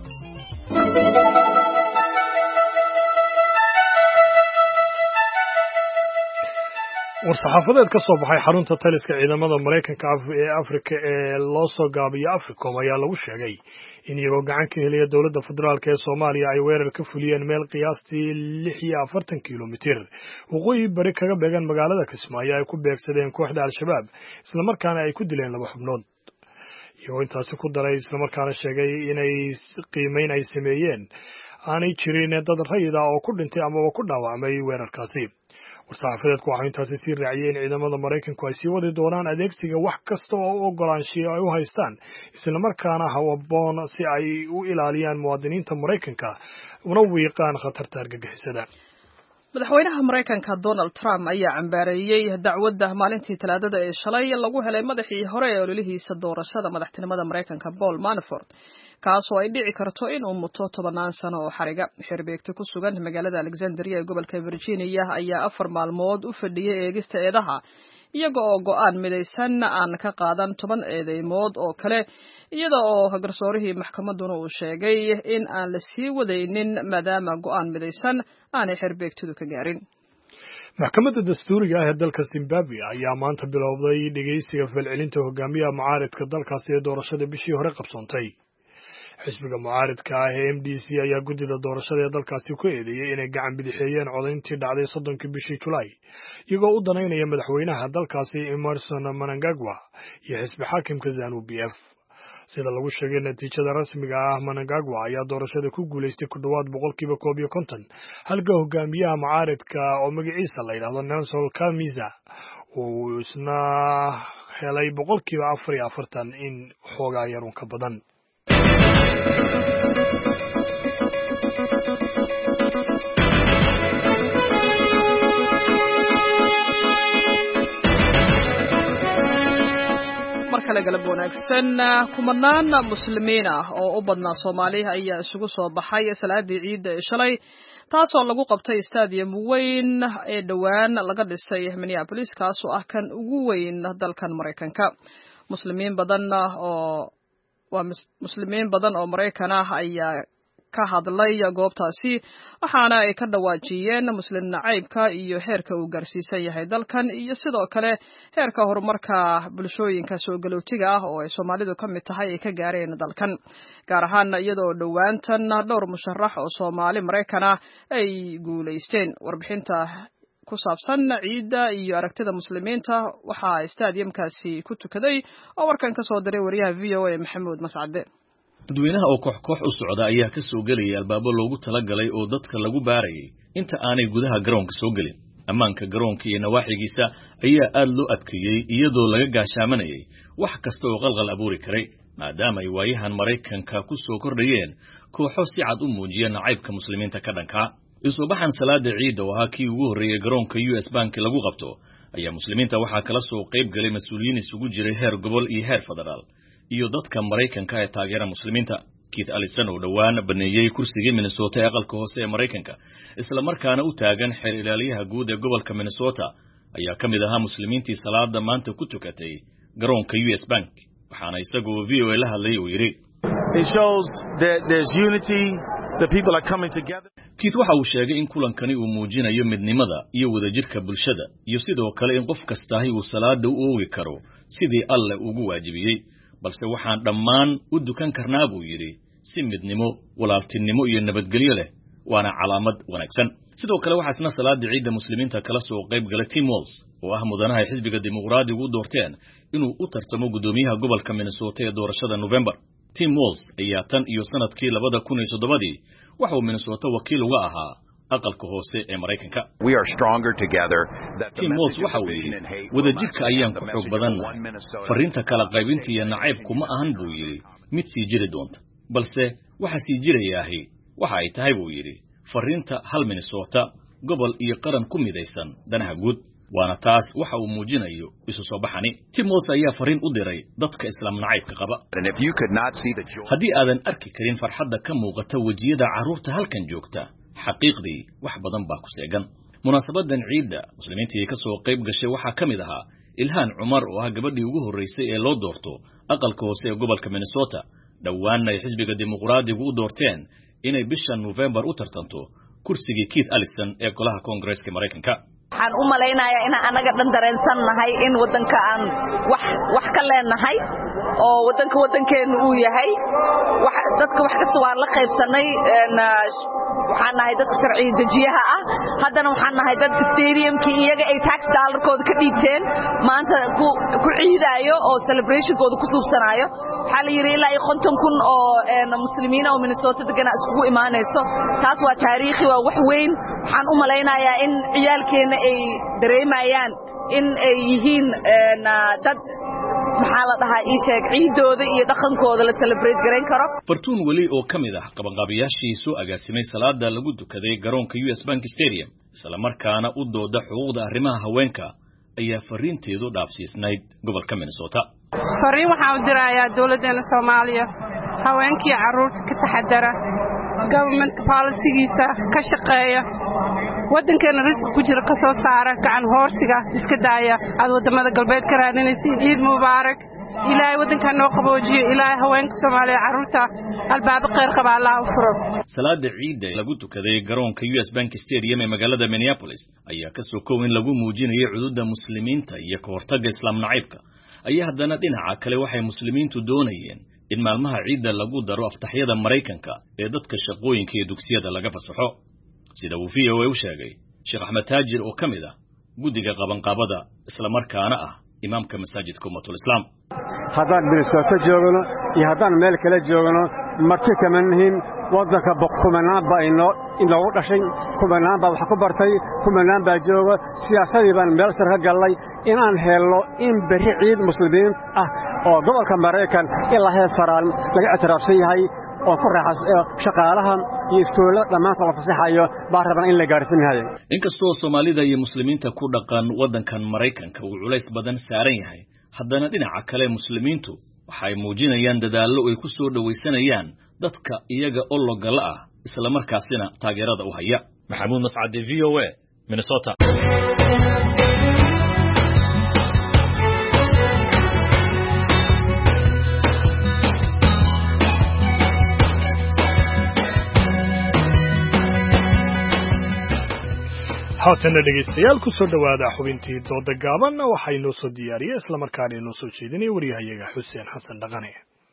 war-saxaafadeed ka soo baxay xarunta taliska ciidamada Mareykanka ee Afrika ee loo soo gaabiyo Africom ayaa lagu sheegay in iyagoo gacan ka helaya dowladda federaalka ee Soomaaliya ay weerar ka fuliyeen meel qiyaastii lix iyo afartan kiiloomitir waqooyi bari kaga beegan magaalada Kismaayo ay ku beegsadeen kooxda Al-Shabaab isla markaana ay ku dileen laba xubnood iyagoo intaasi ku daray isla markaana sheegay inay qiimeyn ay sameeyeen aanay jirin dad rayid ah oo ku dhintay ama ku dhaawacmay weerarkaasi war-saxaafadeedku waxaa intaasi sii raaciyay in ciidamada Mareykanku ay sii wadi doonaan adeegsiga wax kasta oo u ogolaanshiyo ay u haystaan isla markaana hawaboon si ay u ilaaliyaan muwaadiniinta Mareykanka una wiiqaan khatarta argagixisada madaxweynaha Mareykanka Donald Trump ayaa cambaareeyay dacwadda maalintii Talaadada ee shalay lagu helay madaxii hore ee ololihiisa doorashada madaxtinimada Mareykanka Paul Manafort kaasoo ay dhici karto in uu muto tobanaan sano oo xariga xirbeegta ku sugan magaalada Alexandria ee gobolka Virginia ayaa afar maalmood u fadhiyay eegista eedaha iyaga oo go'aan midaysan aan ka qaadan toban eedeymood oo kale iyada oo garsoorihii maxkamaduna uu sheegay in aan la sii wadaynin maadaama go'aan midaysan aanay xirbeegtadu ka gaarin maxkamadda dastuuriga ah ee dalka Zimbabwe ayaa maanta bilowday dhageysiga falcelinta hogaamiyaha mucaaradka dalkaasi ee doorashada bishii hore qabsoontay xisbiga mucaaradka ah ee M D C ayaa guddida doorashada ee dalkaasi ku eedeeyay inay gacan bidixeeyeen codayntii dhacday soddonkii bishii Julaay iyagoo u danaynaya madaxweynaha dalkaasi Emmerson Mnangagwa iyo xisbi xaakimka ZANU P F sida lagu sheegay natiijada rasmiga ah Mnangagwa ayaa doorashada ku guuleystay ku dhawaad boqolkiiba koob iyo konton halka hogaamiyaha mucaaradka oo magaciisa la yidhaahdo Nelson Chamisa uu isna helay boqolkiiba afar iyo afartan in xoogaa yarun ka badan markale galab wanaagsan kumanaan muslimiin ah oo u badnaa Soomaaliya ayaa isugu soo baxay salaadii ciid ee shalay taasoo lagu qabtay stadium weyn ee dhawaan laga dhisay Minneapolis kaasoo ah kan ugu weyn dalkan Mareykanka muslimiin badan oo waa muslimiin badan oo Mareykan ah ayaa ka hadlay goobtaasi waxaana ay ka dhawaajiyeen muslim nacaybka iyo heerka uu gaarsiisan yahay dalkan iyo sidoo kale heerka horumarka bulshooyinka soo galootiga ah oo ay Soomaalidu ka mid tahay ay ka gaareen dalkan gaar ahaan iyadoo dhawaantan dhowr musharax oo Soomaali Mareykan ah ay guuleysteen warbixinta ku saabsan ciida iyo aragtida muslimiinta waxaa stadiumkaasi ku tukaday oo warkan ka soo diray wariyaha V O A Maxamuud Mascade dadweynaha oo koox koox u socda ayaa ka soo gelaya albaabo loogu talagalay oo dadka lagu baarayay inta aanay gudaha garoonka soo gelin ammaanka garoonka iyo nawaaxigiisa ayaa aad loo adkeeyey iyadoo laga gaashaamanayay wax kasta oo qalqal abuuri karay maadaama ay waayahan Mareykanka ku soo kordhayeen kooxo si cad u muujiya nacaybka muslimiinta ka dhanka isoo baxan salaada ciid oo ahaa kii ugu horreeyay garoonka U S Bank lagu qabto ayaa muslimiinta waxaa kala soo qayb galay mas'uuliyiin isugu jiray heer gobol iyo heer federaal iyo dadka Mareykanka ee taageera muslimiinta Keith Ellison oo dhawaan baneeyay kursiga Minnesota ee aqalka hoose ee Mareykanka isla markaana u taagan xeer ilaaliyaha guud ee gobolka Minnesota ayaa kamid ahaa muslimiintii salaada maanta ku tukatay garoonka U S Bank waxaana isagoo V O A la hadlay oo yiri It shows that there's unity, the people are coming together. Keith waxa uu sheegay in kulankani uu muujinayo midnimada iyo wadajirka bulshada iyo sidoo kale in qof kasta uu salaada u oogi karo sidii Alle ugu waajibiyay balse waxaan dhammaan u dukan karnaa buu yiri si midnimo walaaltinimo iyo nabadgelyo leh waana calaamad wanaagsan sidoo kale waxa isna salaada ciida muslimiinta kala soo qayb galay Tim Walz oo ah mudanaha xisbiga dimuqraadiga u doorteen inuu u tartamo gudoomiyaha gobolka Minnesota ee doorashada November Tim Walz ayaa tan iyo sanadkii laba kun iyo toddoba waxa uu Minnesota wakiil uga ahaa aqalka hoose ee Mareykanka We are stronger together. Tim Walz waxa uu yiri wadajirka ayaan ku xoog badan fariinta kala qaybinta iyo nacaybku ma ahan buu yiri mid sii jiri doonta balse waxa sii jirayaahi waxa ay tahay buu yidhi fariinta hal Minnesota gobol iyo qaran ku midaysan danaha guud waana taas waxa uu muujinayo isu soo baxani Tim Walz ayaa fariin u diray dadka islaam nacaybka qaba haddii aadan arki karin farxadda ka muuqata wejiyada carruurta halkan joogta xaqiiqdii wax badan baa ku seegan munaasabadan ciidda muslimiintii ka soo qayb gashay waxaa ka mid ahaa Ilhaan Cumar oo ah gabadhii ugu horeysay ee loo doorto aqalka hoose ee gobolka Minnesota dhawaanna ay xisbiga dimuqraadigu u doorteen inay bisha November u tartanto kursigii Keith Ellison ee golaha Congress-ka Mareykanka waxaan u maleynayaa in anaga dhan dareensannahay in wadanka aan wax wax ka leenahay oo wadanka wadankeenu uu yahay wax dadka wax kasta waan la qaybsanay waxaan nahay dadka sharci dejiyaha ah haddana waxaan nahay dadka stadiumkii iyaga ay tax dollarkooda ka dhiibteen maanta ku ku ciidaayo oo celebrationkooda ku suubsanayo waxaa la yidhi ilaa iyo konton kun oo muslimiina oo Minnesota degana iskugu imaanayso taas waa taariikhi waa wax weyn waxaan u maleynayaa in ciyaalkeena ay dareemayaan in ay yihiin dad maxaa la dhahaa ii sheeg ciidooda iyo dhaqankooda la celebrate gareyn karo Fartuun wali oo kamid ah qabanqaabiyaashii soo agaasimay salaada lagu dukaday garoonka U S Bank Stadium isla markaana u dooda xuquuqda arrimaha haweenka ayaa fariinteedu dhaafsiisnayd gobolka Minnesota fariin waxaan u dirayaa dawladda Soomaaliya haweenkii carruurta ka taxadara government policy-giisa ka shaqeeya wadankeena risk ku jira ka soo saara gacan hoorsiga iska daaya aad wadamada galbeed ka raadinaysiin ciid mubaarak ilaahay wadanka noo qaboojiyo ilaahay haweenka Soomaaliya carruurta albaab qeyr qaba Allah u furo salaada ciidda lagu tukaday garoonka U S Bank Stadium ee magaalada Minneapolis ayaa ka soo koobin lagu muujinayay xuduudda muslimiinta iyo ka hortagga islaam nacaybka ayaa haddana dhinaca kale waxay muslimiintu doonayeen in maalmaha ciidda lagu daro aftaxyada Mareykanka ee dadka shaqooyinka iyo dugsiyada laga fasaxo sida uu V O A u sheegay Sheekh Ahmed Taajir oo kamid ah guddiga qabanqaabada isla markaana ah imaamka masaajidka Ummatul Islaam haddaan Minnesota joogno iyo haddaan meel kale joogno marti kama nihin wadanka kumanaan baa inoo inoo dhashay kumanaan baa wax ku bartay kumanaan baa jooga siyaasadii baan meel sar ka galnay inaan helno in bari ciid muslimiin ah oo gobolka Mareykan ilaa heer faraal laga ictiraafsan yahay oo ku raaxay shaqaalaha iyo iskuulada dhamaantood la fasaxayo baa rabaan in la gaarsiinayo inkastoo Soomaalida iyo muslimiinta ku dhaqan wadankan Mareykanka uu culays badan saaran yahay haddana dhinaca kale muslimiintu waxay muujinayaan dadaallo ay ku soo dhawaysanayaan dadka iyaga oo logal ah isla markaasina taageerada u haya Maxamuud Mascade V O A Minnesota haatana dhegaystayaal ku soo dhawaada xubintii dooda gaaban waxay noo soo diyaariyay isla markaana inoo soo jeedinay wariyahayaga Xuseen Xasan Dhaqane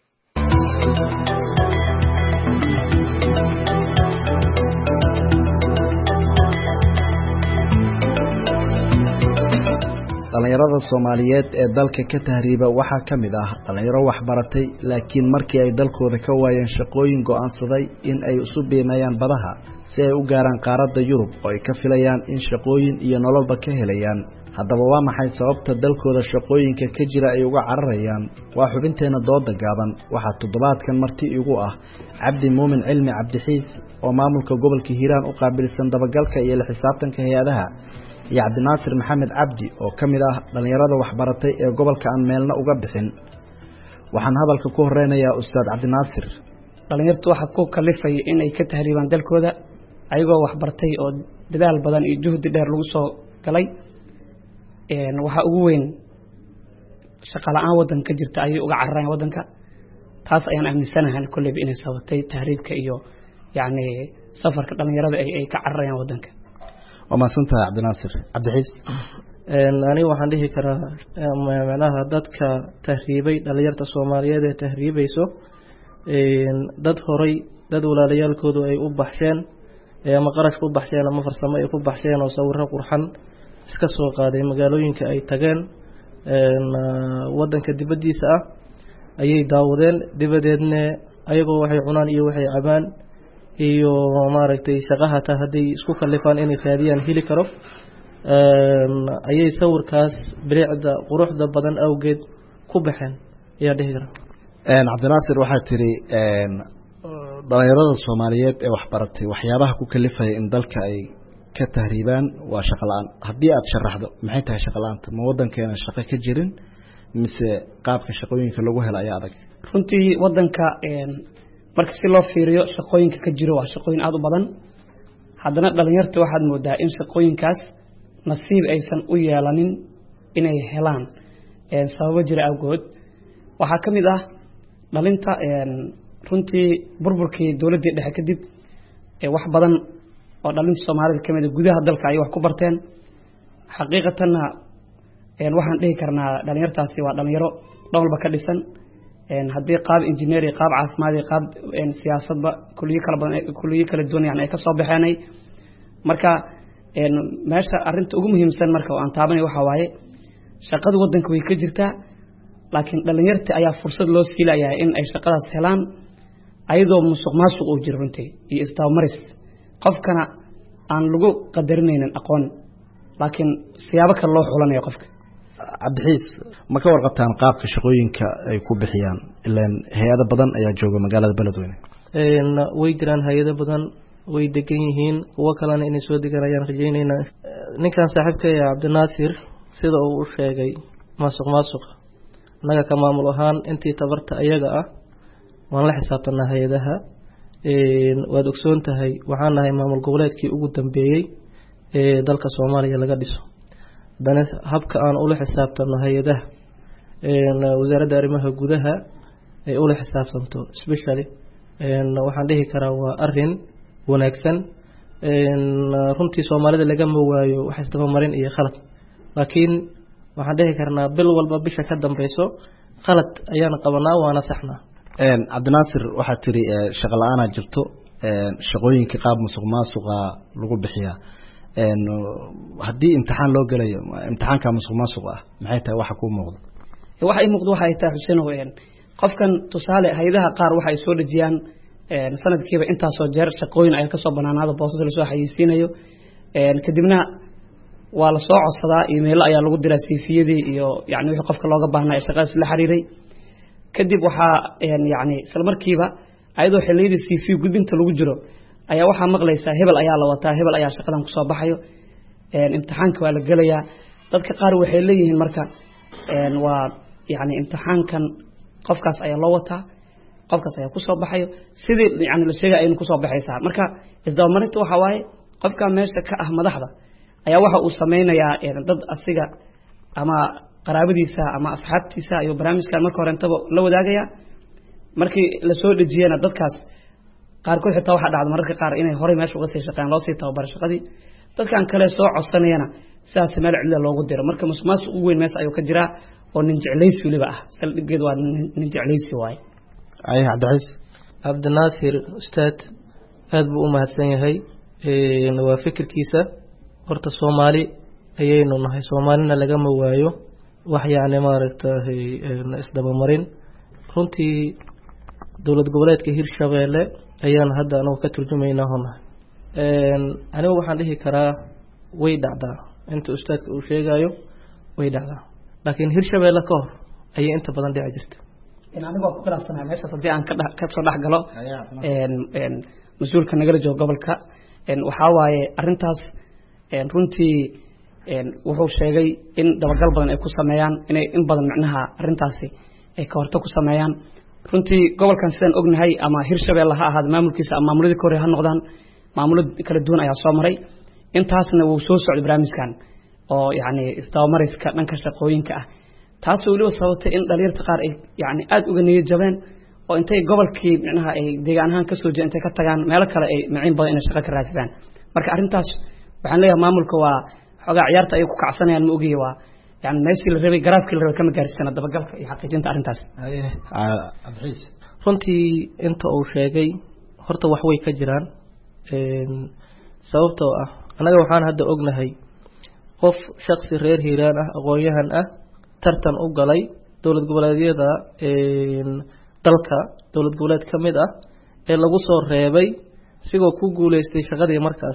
dhalinyarada Soomaaliyeed ee dalka ka tahriiba waxaa ka mid ah dhalinyaro wax baratay laakiin markii ay dalkooda ka waayeen shaqooyin go'aansaday in ay isu biimeeyaan badaha si ay u gaaraan qaaradda Yurub oo ay ka filayaan in shaqooyin iyo nololba ka helayaan haddaba waa maxay sababta dalkooda shaqooyinka ka jira ay uga cararayaan waa xubinteena dooda gaaban waxaa toddobaadkan marti igu ah Cabdi Muumin Cilmi Cabdixiis oo maamulka gobolka Hiiraan u qaabilsan dabagalka iyo la xisaabtanka hay'adaha iyo Cabdinaasir Maxamed Cabdi oo kamid ah dhalinyarada wax baratay ee gobolka aan meelna uga bixin waxaan hadalka ku horeynayaa Ustaad Cabdinaasir dhalinyartu waxa ku kalifay in ay ka tahriibaan dalkooda ayagoo wax bartay oo dadaal badan iyo juhdi dheer lagu soo galay een waxa ugu weyn shaqo la'aan wadanka ka jirta ay uga cararayaan wadanka taas ayaan aaminsanahay kulli inay sababtay tahriibka iyo yaani safarka dhalinyarada ay ay ka cararayaan wadanka وما سنتها عبد الناصر عبد الحيس أنا waxaan dhihi karaa meelaha dadka tahriibay dhalinyarada Soomaaliyeed ee tahriibayso een dad horay dad walaalayaalkoodu ay u baxsheen ee ama qarash ku baxsheen ama farsamo ay ku baxsheen oo sawirro qurxan iska soo qaaday magaalooyinka ay tageen een wadanka dibadiisa ah ayay daawadeen dibadeedna ayagoo waxay cunaan iyo waxay cabaan iyo maaragtay shaqaha ta haday isku kalifaan inay raadiyaan heli karo een ayay sawirkaas bilicda quruxda badan awgeed ku baxeen ayaa dhihi kara een Cabdinaasir waxa tiri een dhalinyarada Soomaaliyeed ee wax baratay waxyaabaha ku kalifaya in dalka ay ka tahriibaan waa shaqo la'aan haddii aad sharaxdo maxay tahay shaqo la'aanta ma wadankeena shaqo ka jirin mise qaabka shaqooyinka lagu helo ayaa adag runtii wadanka een marka si loo fiiriyo shaqooyinka ka jiro waa shaqooyin aad u badan haddana dhalinyarta waxaad moodaa in shaqooyinkaas nasiib aysan u yeelanin inay helaan een sababo jira awgood waxaa ka mid ah dhalinta een runtii burburkii dawladda dhexe kadib ee wax badan oo dhalinta Soomaalida kamid ah gudaha dalka ay wax ku barteen xaqiiqatan een waxaan dhihi karnaa dhalinyartaasi waa dhalinyaro dhanwalba ka dhisan een haddii qaab engineer iyo qaab caafimaad iyo qaab een siyaasadba kulliye kala badan kulliye kala duwan yani ay ka soo baxeenay marka een meesha arinta ugu muhiimsan marka aan taabanay waxa waaye shaqada wadanka way ka jirtaa laakiin dhalinyarta ayaa fursad loo siilayaa in ay shaqadaas helaan ayadoo musuqmaasuq oo jiro runtii iyo isdabamaris qofkana aan lagu qadarinaynin aqoon laakiin siyaabo kale loo xulanayo qofka Cabdixiis ma ka warqabtaan qaabka shaqooyinka ay ku bixiyaan ilaan hay'ado badan ayaa jooga magaalada Beledweyne een way jiraan hay'ado badan way degan yihiin kuwa kalena inay soo deganayaan rajaynaynaa ninkan saaxiibkay Cabdinaasir sida uu u sheegay musuqmaasuq naga ka maamul ahaan intii tabarta ayaga ah waan la xisaabtanaa hay'adaha een waad ogsoon tahay waxaan nahay maamul goboleedkii ugu dambeeyay ee dalka Soomaaliya laga dhiso dana habka aan ula xisaabtano hay'adaha een wasaaradda arrimaha gudaha ay ula xisaabtanto especially een waxaan dhihi karaa waa arin wanaagsan een runtii Soomaalida laga mooyo wax isdaba marin iyo khalad laakiin waxaan dhihi karnaa bil walba bisha ka dambayso khalad ayaan qabanaa waana saxnaa een Cabdinaasir waxa tiri shaqo la'aan jirto een shaqooyinka qaab musuqmaasuqa lagu bixiyaa een haddii imtixaan loo galayo imtixaanka musuqmaasuq ah maxay tahay waxa ku muuqdo waxa ay muuqdo waxa ay tahay Xuseen weyn qofkan tusaale hay'adaha qaar waxa ay soo dhajiyaan een sanadkiiba intaas oo jeer shaqooyin ay ka soo banaanaado boosas la soo xayisiinayo een kadibna waa la soo codsadaa email ayaa lagu diraa C V-yadii iyo yaani wixii qofka looga baahnaa ee shaqadaas la xiriiray kadib waxa een yaani isla markiiba ayadoo xiliyada C V gudbinta lagu jiro ayaa waxa maqlaysaa hebel ayaa la wataa hebel ayaa shaqadan ku soo baxayo een imtixaanka waa la galayaa dadka qaar waxay leeyihiin marka een waa yaani imtixaankan qofkaas ayaa loo wataa qofkaas ayaa ku soo baxayo sidii yaani la sheegay aynu ku soo baxaysaa marka isdabamarinta waxa waaye qofka meesha ka ah madaxda ayaa waxa uu sameeynaya dad asiga ama qaraabadiisa ama asxaabtiisa ayu barnaamijkan marka hore intaba la wadaagaya markii la soo dhajiyana dadkaas qaar kood xitaa waxa dhacdo mararka qaar inay hore meesha uga sii shaqeeyaan loo sii tababar shaqadii dadkan kale soo codsanayana sidaas meel cid loogu diro marka musuqmaasuq ugu weyn meesha ayuu ka jiraa oo nin jeclaysi waliba ah saldhigeed waa nin jeclaysi waay ay Cabdixiis Cabdinaasir ustaad aad buu u mahadsan yahay ee waa fikirkiisa horta Soomaali ayaynu nahay Soomaalina laga ma waayo wax yaani maaragtay isdaba marin runtii dawlad goboleedka Hirshabeelle ayaan hadda anagu ka turjumaynaa hona een anigu waxaan dhihi karaa way dhacdaa inta ustaadka uu sheegayo way dhacdaa laakiin Hirshabeelle ka hor ayay inta badan dhici jirtay in anigu ku qaraabsanahay meesha hadii aan ka ka soo dhax galo een een mas'uulka nagala joogo gobolka een waxa waaye arintaas een runtii een wuxuu sheegay in dabagal badan ay ku sameeyaan inay in badan macnaha arintaasi ay ka hortag ku sameeyaan runtii gobolkan sidaan ognahay ama Hirshabeelle ha ahaado maamulkiisa ama maamulada kore ha noqdaan maamulada kala duwan ayaa soo maray intaasna wuu soo socday barnaamijkan oo yaani isdabamariska dhanka shaqooyinka ah taas oo waliba sababtay in dhalinyarta qaar ay yaani aad uga niyad jabeen oo intay gobolkii macnaha ay deegaan ahaan ka soo jeedeen intay ka tagaan meel kale ay macin badan in shaqo ka raadsadaan marka arintaas waxaan leeyahay maamulka waa xogaa ciyaarta ay ku kacsanayaan ma ogiye waa يعني meeshii la rabay garaafkii la rabay kama gaarsana dabagalka iyo xaqiijinta arintaas Cabdixiis runtii inta uu sheegay horta wax way ka jiraan een sababtoo ah anaga waxaan hadda ognahay qof shakhsi reer Hiiraan ah aqoonyahan ah tartan u galay dawlad goboleedyada een dalka dawlad goboleed kamid ah ee lagu soo reebay sigoo ku guuleystay shaqadii markaas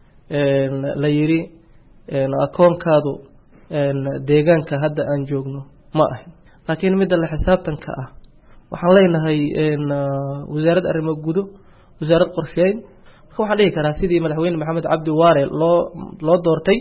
een la yiri een akoonkaadu een deegaanka hadda aan joogno ma ahin laakiin mid la xisaabtanka ah waxaan leenahay wasaaradda arrimo gudo wasaarad qorsheyn marka waxaan dhihi karaa sidii madaxweyne maxamed cabdi waare loo loo doortay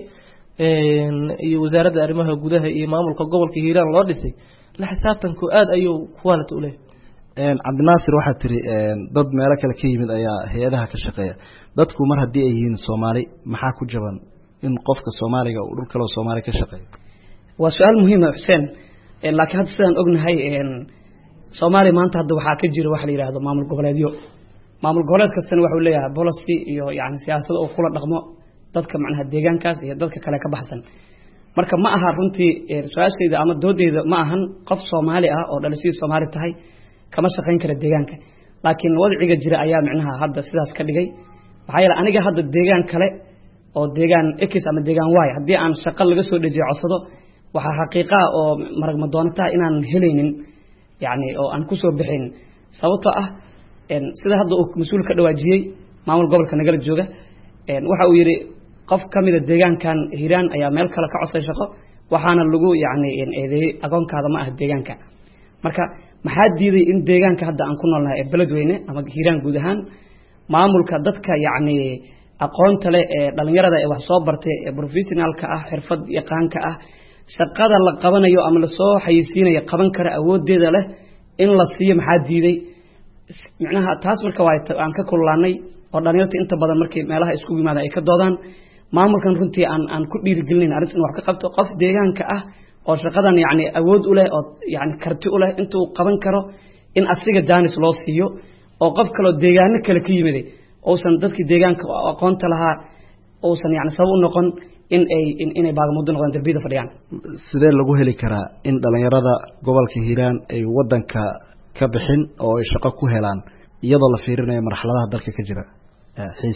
iyo wasaaradda arrimaha gudaha iyo maamulka gobolka hiiraan loo dhisay la xisaabtanku aad ayuu quality u leeyahay cabdinaasir waxaa tiri dad meelo kale ka yimid ayaa hay-adaha ka shaqeeya dadku mar haddii ay yihiin soomaali maxaa ku jaban in qofka soomaaliga uu dhul kaleo soomaali ka shaqeeyo waa su-aal muhiima xuseen laakiin hadda sidaan ognahay soomaaliya maanta hadda waxaa ka jira waxa la yidhaahdo maamul goboleedyo maamul goboleed kastana waxuu leeyahay policy iyo yani siyaasad oo kula dhaqmo dadka macnaha deegaankaas iyo dadka kale ka baxsan marka ma aha runtii su-aashayda ama doodeyda ma ahan qof soomaali ah oo dhalashadii soomaali tahay kama shaqayn kara deegaanka laakiin wadciga jira ayaa macnaha hadda sidaas ka dhigay maxaa yeele aniga hadda deegaan kale oo deegaan x ama deegaan y haddii aan shaqo laga soo dhejiyo codsado waxaa xaqiiqaa oo marag madoonata inaan helaynin yani oo aan kusoo bixin sababtoo ah sida hadda uu mas-uul ka dhawaajiyey maamul gobolka nagala jooga waxa uu yidhi qof ka mida deegaankan hiiraan ayaa meel kale ka codsay shaqo waxaana lagu yani eedeeyey agoonkaada ma ah deegaanka marka maxaa diiday in deegaanka hadda aan ku noolnahay ee beledweyne ama hiiraan guud ahaan maamulka dadka yani aqoonta leh ee dhalinyarada ee wax soo bartay ee professionaalka ah xirfad yaqaanka ah shaqada la qabanayo ama lasoo xayeysiinayo qaban kara awoodeeda leh in la siiyo maxaa diiday macnaha taas marka waa aan ka kululaanay oo dhalinyarta inta badan markii meelaha isku yimaada ay ka doodaan maamulkan runtii aan aan ku dhiirigelinayn arrintan wax ka qabto qof deegaanka ah oo shaqadan yani awood u leh oo yani karti u leh intuu qaban karo in asiga jaanis loo siiyo oo qof kaloo deegaano kale ka yimiday uusan dadkii deegaanka aqoonta lahaa uusan yani sabab u noqon in ay inay baagamudo noqdaan darbiyada fadhiyaan sidee lagu heli karaa in dhalinyarada gobolka hiiraan ay wadanka ka bixin oo ay shaqo ku helaan iyadoo la fiirinayo marxaladaha dalka ka jira xiis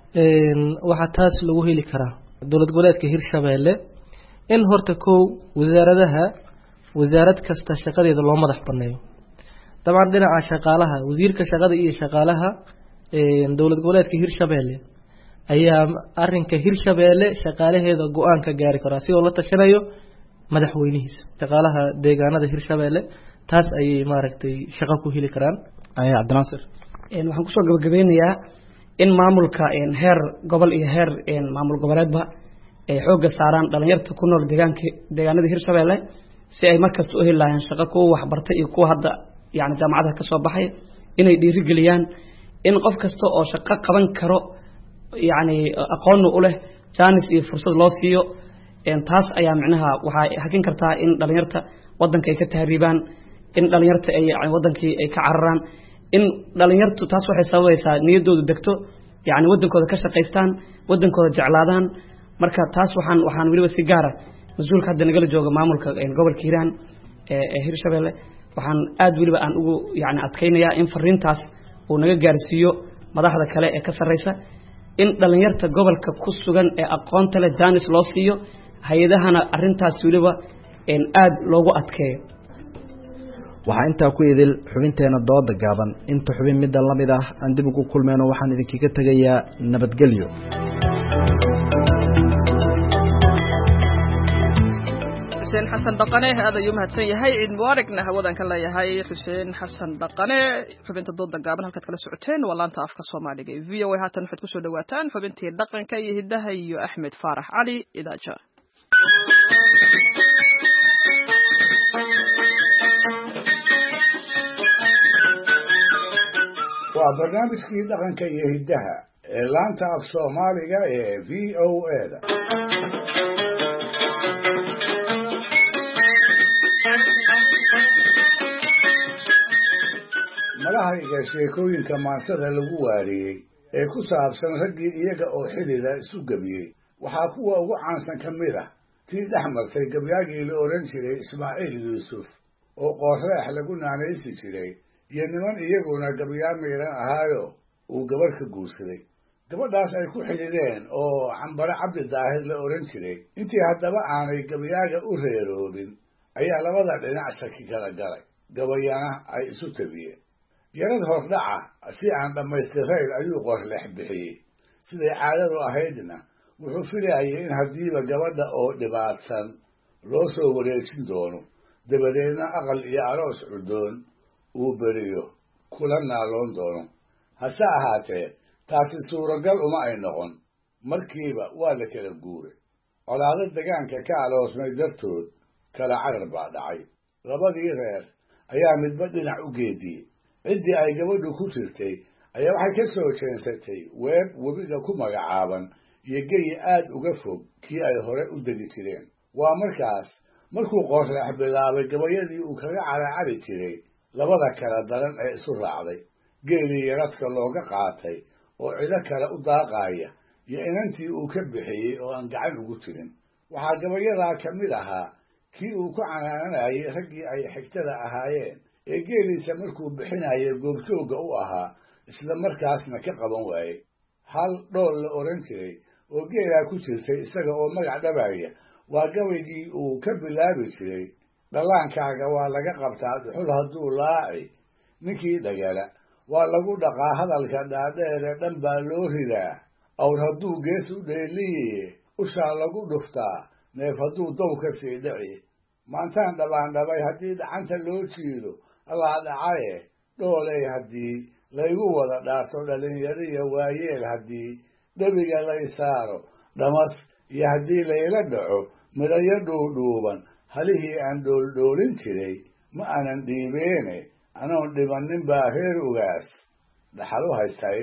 waxaa taas lagu heli karaa dowlad goboleedka hirshabeelle in horta kow wasaaradaha wasaarad kasta shaqadeeda loo madax baneeyo dabcan dhinaca shaqaalaha wasiirka shaqada iyo shaqaalaha dowlad goboleedka hirshabeelle ayaa arinka hirshabeelle shaqaalaheeda go-aan ka gaari karaa si oo la tashanayo madaxweynihiisa shaqaalaha deegaanada hirshabeelle taas ayay maaragtay shaqo ku heli karaan cabdinaasir waxaan kusoo gabagabeynayaa in maamulka heer gobol iyo heer maamul goboleedba ay xoogga saaraan dhalinyarta ku nool deegaanka deegaanada hirshabeelle si ay markasta u heli lahayn shaqo kuwa waxbartay iyo kuwa hadda yani jaamacadaha kasoo baxay inay dhiirigeliyaan in qof kasta oo shaqo qaban karo yani aqoonna u leh jaanis iyo fursad loo siiyo taas ayaa micnaha waxay hakin kartaa in dhalinyarta wadanka ay ka tahriibaan in dhalinyarta ay wadankii ay ka cararaan in dhalinyartu taas waxay sababaysaa niyadoodu degto yani wadankooda ka shaqaystaan wadankooda jeclaadaan marka taas waxaan waxaan weliba si gaara mas-uulka hadda nagala jooga maamulka gobolka hiiraan ee hirshabeelle waxaan aad weliba aan ugu yani adkaynayaa in fariintaas uu naga gaarsiiyo madaxda kale ee ka sarreysa in dhalinyarta gobolka ku sugan ee aqoonta leh jaanis loo siiyo hay-adahana arintaas weliba aad loogu adkeeyo waxaa intaa ku idil xubinteena dooda gaaban inta xubin midda la mid ah aan dib ugu kulmeyno waxaan idinkaga tegayaa nabadgelyo xuseen xasan dhaqane aad ayuu mahadsan yahay ciid mubaaragna hawadan ka leeyahay xuseen xasan dhaqane xubinta dooda gaaban halkaad kala socoteen waa laanta afka soomaaliga ee v o a haatan waxaad kusoo dhawaataan xubintii dhaqanka iyo hiddaha iyo axmed faarax cali idaaja waa barnaamijkii dhaqanka iyo hiddaha ee laanta af soomaaliga ee v o a da madahayga sheekooyinka maansada lagu waariyey ee ku saabsan raggii iyaga oo xidida isu gebiyey waxaa kuwa ugu caansan ka mid ah tii dhex martay gabyaagii la odhan jiray ismaaciil yuusuf oo qoorreex lagu naanaysi jiray iyo niman iyaguna gabyaa miidhan ahaayo uu gabadh ka guursaday gabadhaas ay ku xidhideen oo cambare cabdi daahir la odhan jiray intii haddaba aanay gabyaaga u reeroobin ayaa labada dhinac shaki kala galay gabayana ay isu tabiyeen yarad hordhaca si aan dhammaystirayn ayuu qorleex bixiyey siday caadadu ahaydna wuxuu filayay in haddiiba gabadha oo dhibaatsan loo soo wareejin doono dabadeedna aqal iyo aroos cudoon uu beriyo kula naaloon doono. hase ahaatee taasi suuragal uma ay noqon. markiiba waa la kala guuray. colaado degaanka ka aloosmay dartood kala carar baa dhacay. labadii reer ayaa midba dhinac u geediyey. ciddii ay gabadhu ku jirtay ayaa waxay ka soo jeensatay weeb webiga ku magacaaban iyo geyi aad uga fog kii ay hore u degi jireen. waa markaas markuu Qoorleex bilaabay gabayadii uu kaga caracari jiray labada kala daran ee isu raacday, geelii yaradka looga qaatay oo cido kale u daaqaya iyo inantii uu ka bixiyey oo aan gacan ugu tirin. waxaa gabayadaa ka mid ahaa kii uu ku canaananayay raggii ay xigtada ahaayeen ee geeliisa markuu bixinayay goobjoogga u ahaa isla markaasna ka qaban waayey. hal dhool la odhan jiray oo geelaa ku jirtay isaga oo magac dhabaya waa gabaygii uu ka bilaabi jiray: dhallaankaaga waa laga qabtaa dhuxul hadduu laaci ninkii dhagala, waa lagu dhaqaa hadalka dhaadheere dhan baa loo ridaa, awr hadduu gees u dheeliye ushaa lagu dhuftaa, neef hadduu dow ka sii dhici. maantaan dhabaandhabay haddii dhacanta loo jiido allaa dhacaye, dhooley haddii laygu wada dhaarto dhalinyariya waayeel haddii dhebiga lay saaro dhamas iyo haddii layla dhaco midhayo dhuudhuuban halihii aan dhooldhoolin jiray ma aanan dhiibeene anoon dhibannin baa reer ugaas dhaxal u haystay.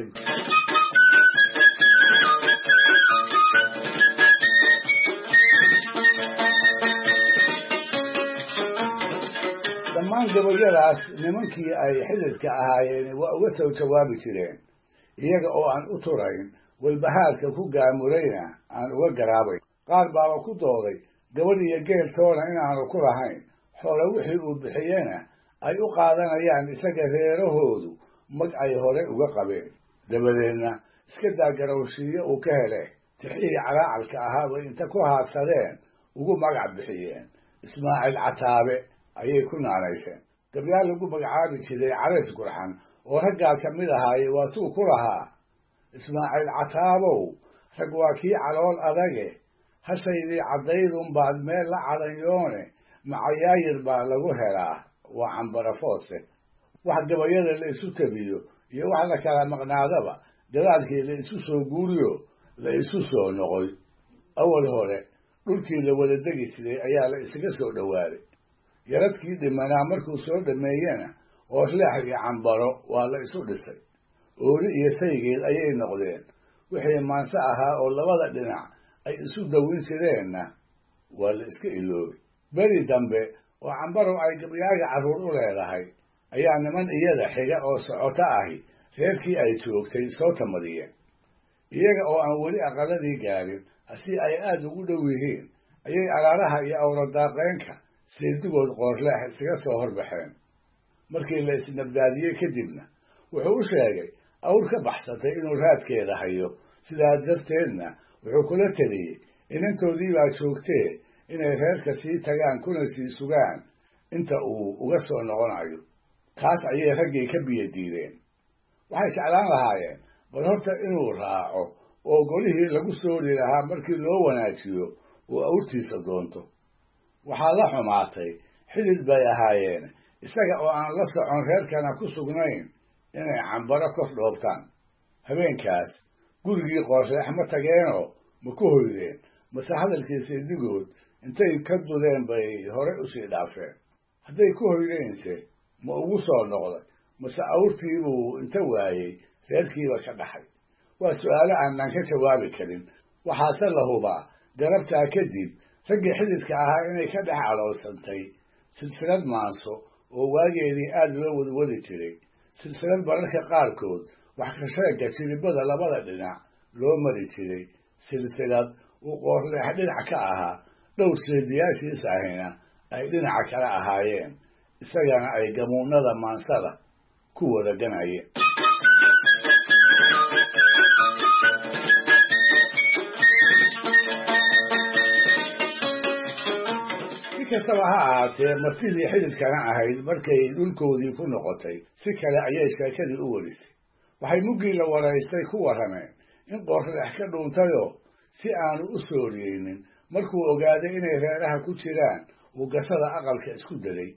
dhammaan gabayadaas nimankii ay xididka ahaayeen waa uga soo jawaabi jireen, iyaga oo aan u turayn walbahaarka ku gaamurayna aan uga garaabayn. qaar baaba ku dooday gabadh iyo geel toona inaanu ku lahayn, xoolo wixii uu bixiyena ay u qaadanayaan isaga reerahoodu mag ay hore uga qabeen. dabadeedna iska daa garowshiiyo uu ka hele tixihii calaacalka ahaaba inta ku haadsadeen ugu magac bixiyeen. ismaaciil cataabe ayay ku naanayseen. gabyaal lagu magacaabi jiray carays gurxan oo raggaa ka mid ahaaye waatuu ku lahaa: ismaaciil cataabow, rag waa kii calool adage, hashaydii caddaydun baad meel la cadanyoone, macayaayir baa lagu helaa waa cambarafoose. wax gabayada la isu tabiyo iyo wax la kala maqnaadaba gadaalkii la isu soo guuriyo la isu soo noqoy. awal hore dhulkii la wada degi jiray ayaa la isaga soo dhowaaday. yaradkii dhimanaa markuu soo dhameeyena Qoorleex iyo cambaro waa la isu dhisay. oori iyo saygeed ayay noqdeen. wixii maanse ahaa oo labada dhinac ay isu dawin jireenna waa la iska iloobay. beri dambe oo cambaro ay gabyaaga carruur u leedahay ayaa niman iyada xiga oo socoto ahi reerkii ay joogtay soo tamadiyeen. iyaga oo aan weli aqaladii gaarin si ay aad ugu dhow yihiin ayay araaraha iyo awradaaqeenka seedigood Qoorleex isaga soo horbaxeen. markii la isnabdaadiyey kadibna wuxuu u sheegay awr ka baxsatay inuu raadkeeda hayo, sidaa darteedna wuxuu kula teliyey inantoodii baa joogtee inay reerka sii tagaan kuna sii sugaan inta uu uga soo noqonayo. taas ayay raggii ka biyo diideen. waxay jeclaan lahaayeen bal horta inuu raaco oo golihii lagu soori lahaa markii loo wanaajiyo uu awrtiisa doonto. waxaa la xumaatay xidid bay ahaayeen isaga oo aan la socon reerkana ku sugnayn inay cambaro kor dhoobtaan. habeenkaas gurigii Qoorleex ma tageenoo ma ku hoydeen, mase hadalkii seedigood intay ka dudeen bay hore usii dhaafeen. hadday ku hoydeense ma ugu soo noqday, mase awrtiibuu inta waayey reerkiiba ka dhaxay? waa su'aalo aanan ka jawaabi karin. waxaase la hubaa garabtaa kadib raggii xididka ahaa inay ka dhex caloolsantay silsilad maanso oo waageedii aad loo wadwadi jiray, silsilad bararka qaarkood wax ka sheegga jiribada labada dhinac loo mari jiray, silsilad uu Qoorleex dhinac ka ahaa, dhowr seediyaashiis ahina ay dhinaca kale ahaayeen, isagana ay gamuunada maansada ku wadaganayeen. kastaba ha ahaatee martidii xididkana ahayd markay dhulkoodii ku noqotay si kale ayay sheekadii u warisay. waxay muggii la waraystay ku warrameen in Qoorleex ka dhuuntayoo si aanu u sooriyeynin markuu ogaaday inay reeraha ku jiraan uu gasada aqalka isku daday.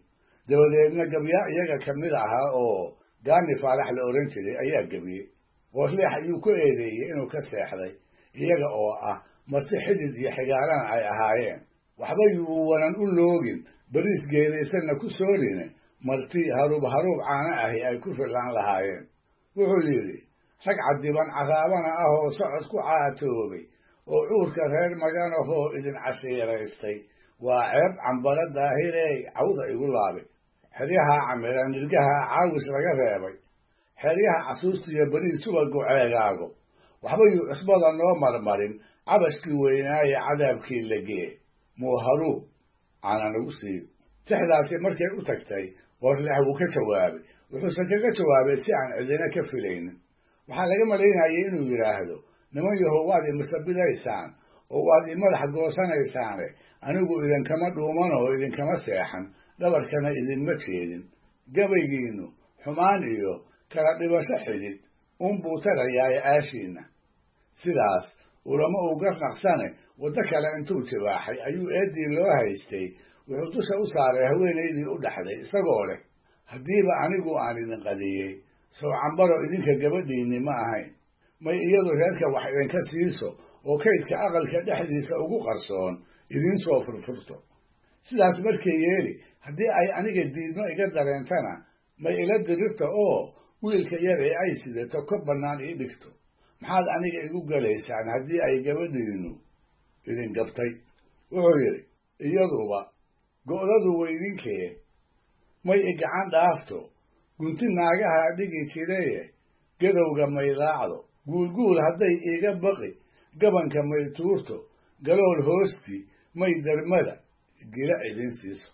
dabadeedna gabyaa iyaga ka mid ahaa oo gaani faarax la odhan jiray ayaa gebiyey qoorleex ayuu ku eedeeyey inuu ka seexday iyaga oo ah marti xidid iyo xigaalana ay ahaayeen waxba yuu wanan u loogin bariis geedaysana ku soorine marti haruub haruub caana ahi ay ku fillaan lahaayeen wuxuu yidhi rag cadiban caraabana ah oo socod ku caatoobay oo cuurka reer maganahoo idin cashiiraystay waa ceeb cambara daahirey cawda igu laabay xeryaha camiran nirgaha caawis laga reebay xeryaha casuustiyo beriid subagu ceegaago waxba yuu cusbada noo marmarin cabashkii weynaaye cadaabkii lagee muu haruub caana nagu siiyo tixdaasi markay u tagtay qoorleex wuu ka jawaabay wuxuuse kaga jawaabay si aan cidina ka filaynin waxaa laga malaynayay inuu yidhaahdo niman yahow waad imasabidaysaan oo waad i madax goosanaysaane anigu idinkama dhuuman oo idinkama seexan dhabarkana idinma jeedin gabaygiinnu xumaan iyo kala dhibasho xidid unbuu tarayaaye aashiinna sidaas ulama uu garnaqsane waddo kale intuu jibaaxay ayuu eeddii loo haystay wuxuu dusha u saaray haweenaydii u dhaxday isagoo leh haddiiba anigu aan idin qadiyey sow cambaro idinka gabadhiinni ma ahayn may iyadu reerka wax idinka siiso oo kaydka aqalka dhexdiisa ugu qarsoon idiin soo furfurto sidaas markay yeeli haddii ay aniga diidmo iga dareentana may ila dirirta oo wiilka yar ee ay sidato ka bannaan ii dhigto maxaad aniga igu galaysaan haddii ay gabadhiinnu idin gabtay wuxuu yidhi iyaduba go'dadu weydinkee may i gacan dhaafto gunti naagaha dhigi jiraye gadowga may laacdo guulguul hadday iiga baqi gabanka may tuurto galool hoostii may darmada gila idin siiso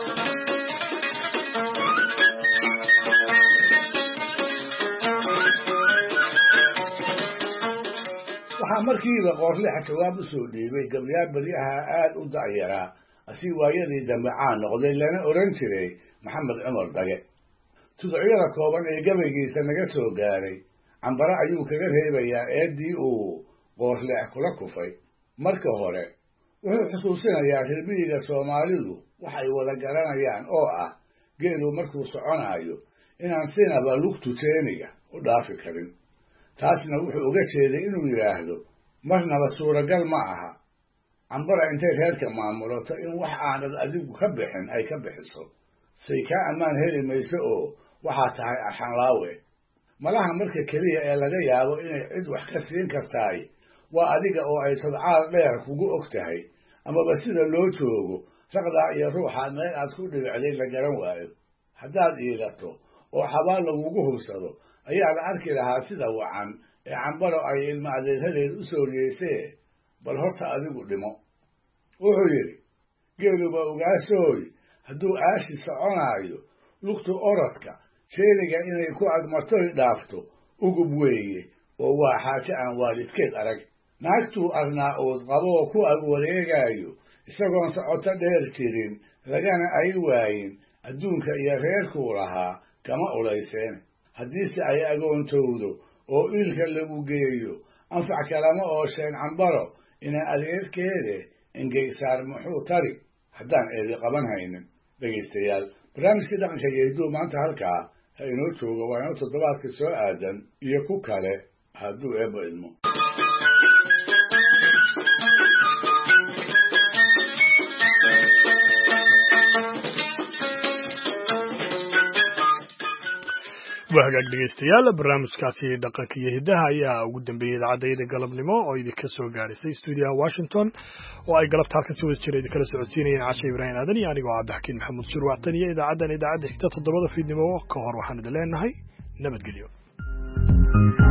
waxaa markiiba qoorleex jawaab u soo dhiibay gabyaa beryaha aad u da'yaraa asi waayadii dambe caan noqday lana odhan jiray maxamed cumar dage tuducyada kooban ee gabaygiisa naga soo gaaray cambare ayuu kaga reebayaa eeddii uu qoorleex kula kufay marka hore wuxuu xusuusinayaa reermiyiga soomaalidu waxay wada garanayaan oo ah geelu markuu soconaayo inaan sinaba lugtu jeeniga u dhaafi karin taasna wuxuu uga jeeday inuu yidhaahdo marnaba suuragal ma aha cambara intay reerka maamulato in wax aanad adigu ka bixin ay ka bixiso say kaa ammaan heli mayso oo waxaa tahay arxanlaawe malaha marka keliya ee laga yaabo inay cid wax ka siin kartaay waa adiga oo ay sodcaal dheer kugu og tahay amaba sida loo joogo raqdaa iyo ruuxa meel aad ku dhibicday la garan waayo haddaad iilato oo xabaal lagugu hubsado ayaa la arki lahaa sida wacan ee cambaro ay ilma adeerhadeed u sooriyeysee bal horta adigu dhimo wuxuu yidhi geeluba ogaashooy hadduu aashi soconaayo lugtu orodka jeeniga inay ku agmartoy dhaafto ugub weeye oo waa xaaje aan waalidkeed arag naagtuu arnaa uud qaboo ku ag wareegaayo isagoon socoto dheer jirin lagana ay waayin adduunka iyo reerkuu lahaa kama ulayseen haddiise ay agoontowdo oo iilka lagu geeyo anfac kalama oosheen cambaro inaan adeerkeede ingeysaar muxuu tari haddaan eedi qaban haynin dhegaystayaal barnaamijkii dhaqanka iyo hidduu maanta halkaa ha inoo joogo waa inoo toddobaadka soo aadan iyo ku kale hadduu eebba idmo waa hagaag dhegaystayaal barnaamijkaasi dhaqanka iyo hiddaha ayaa ugu dambeeyey idaacadayda galabnimo oo idinka soo gaadhisay stuudiyaha washington oo ay galabta halkan si wada jira idinkala socodsiinayeen cashe ibraahim aadan iyo anigoo cabdixakiin maxamuud surwactan iyo idaacaddan idaacadda xigta toddobada fiidnimo ka hor waxaan idin leenahay nabadgelyo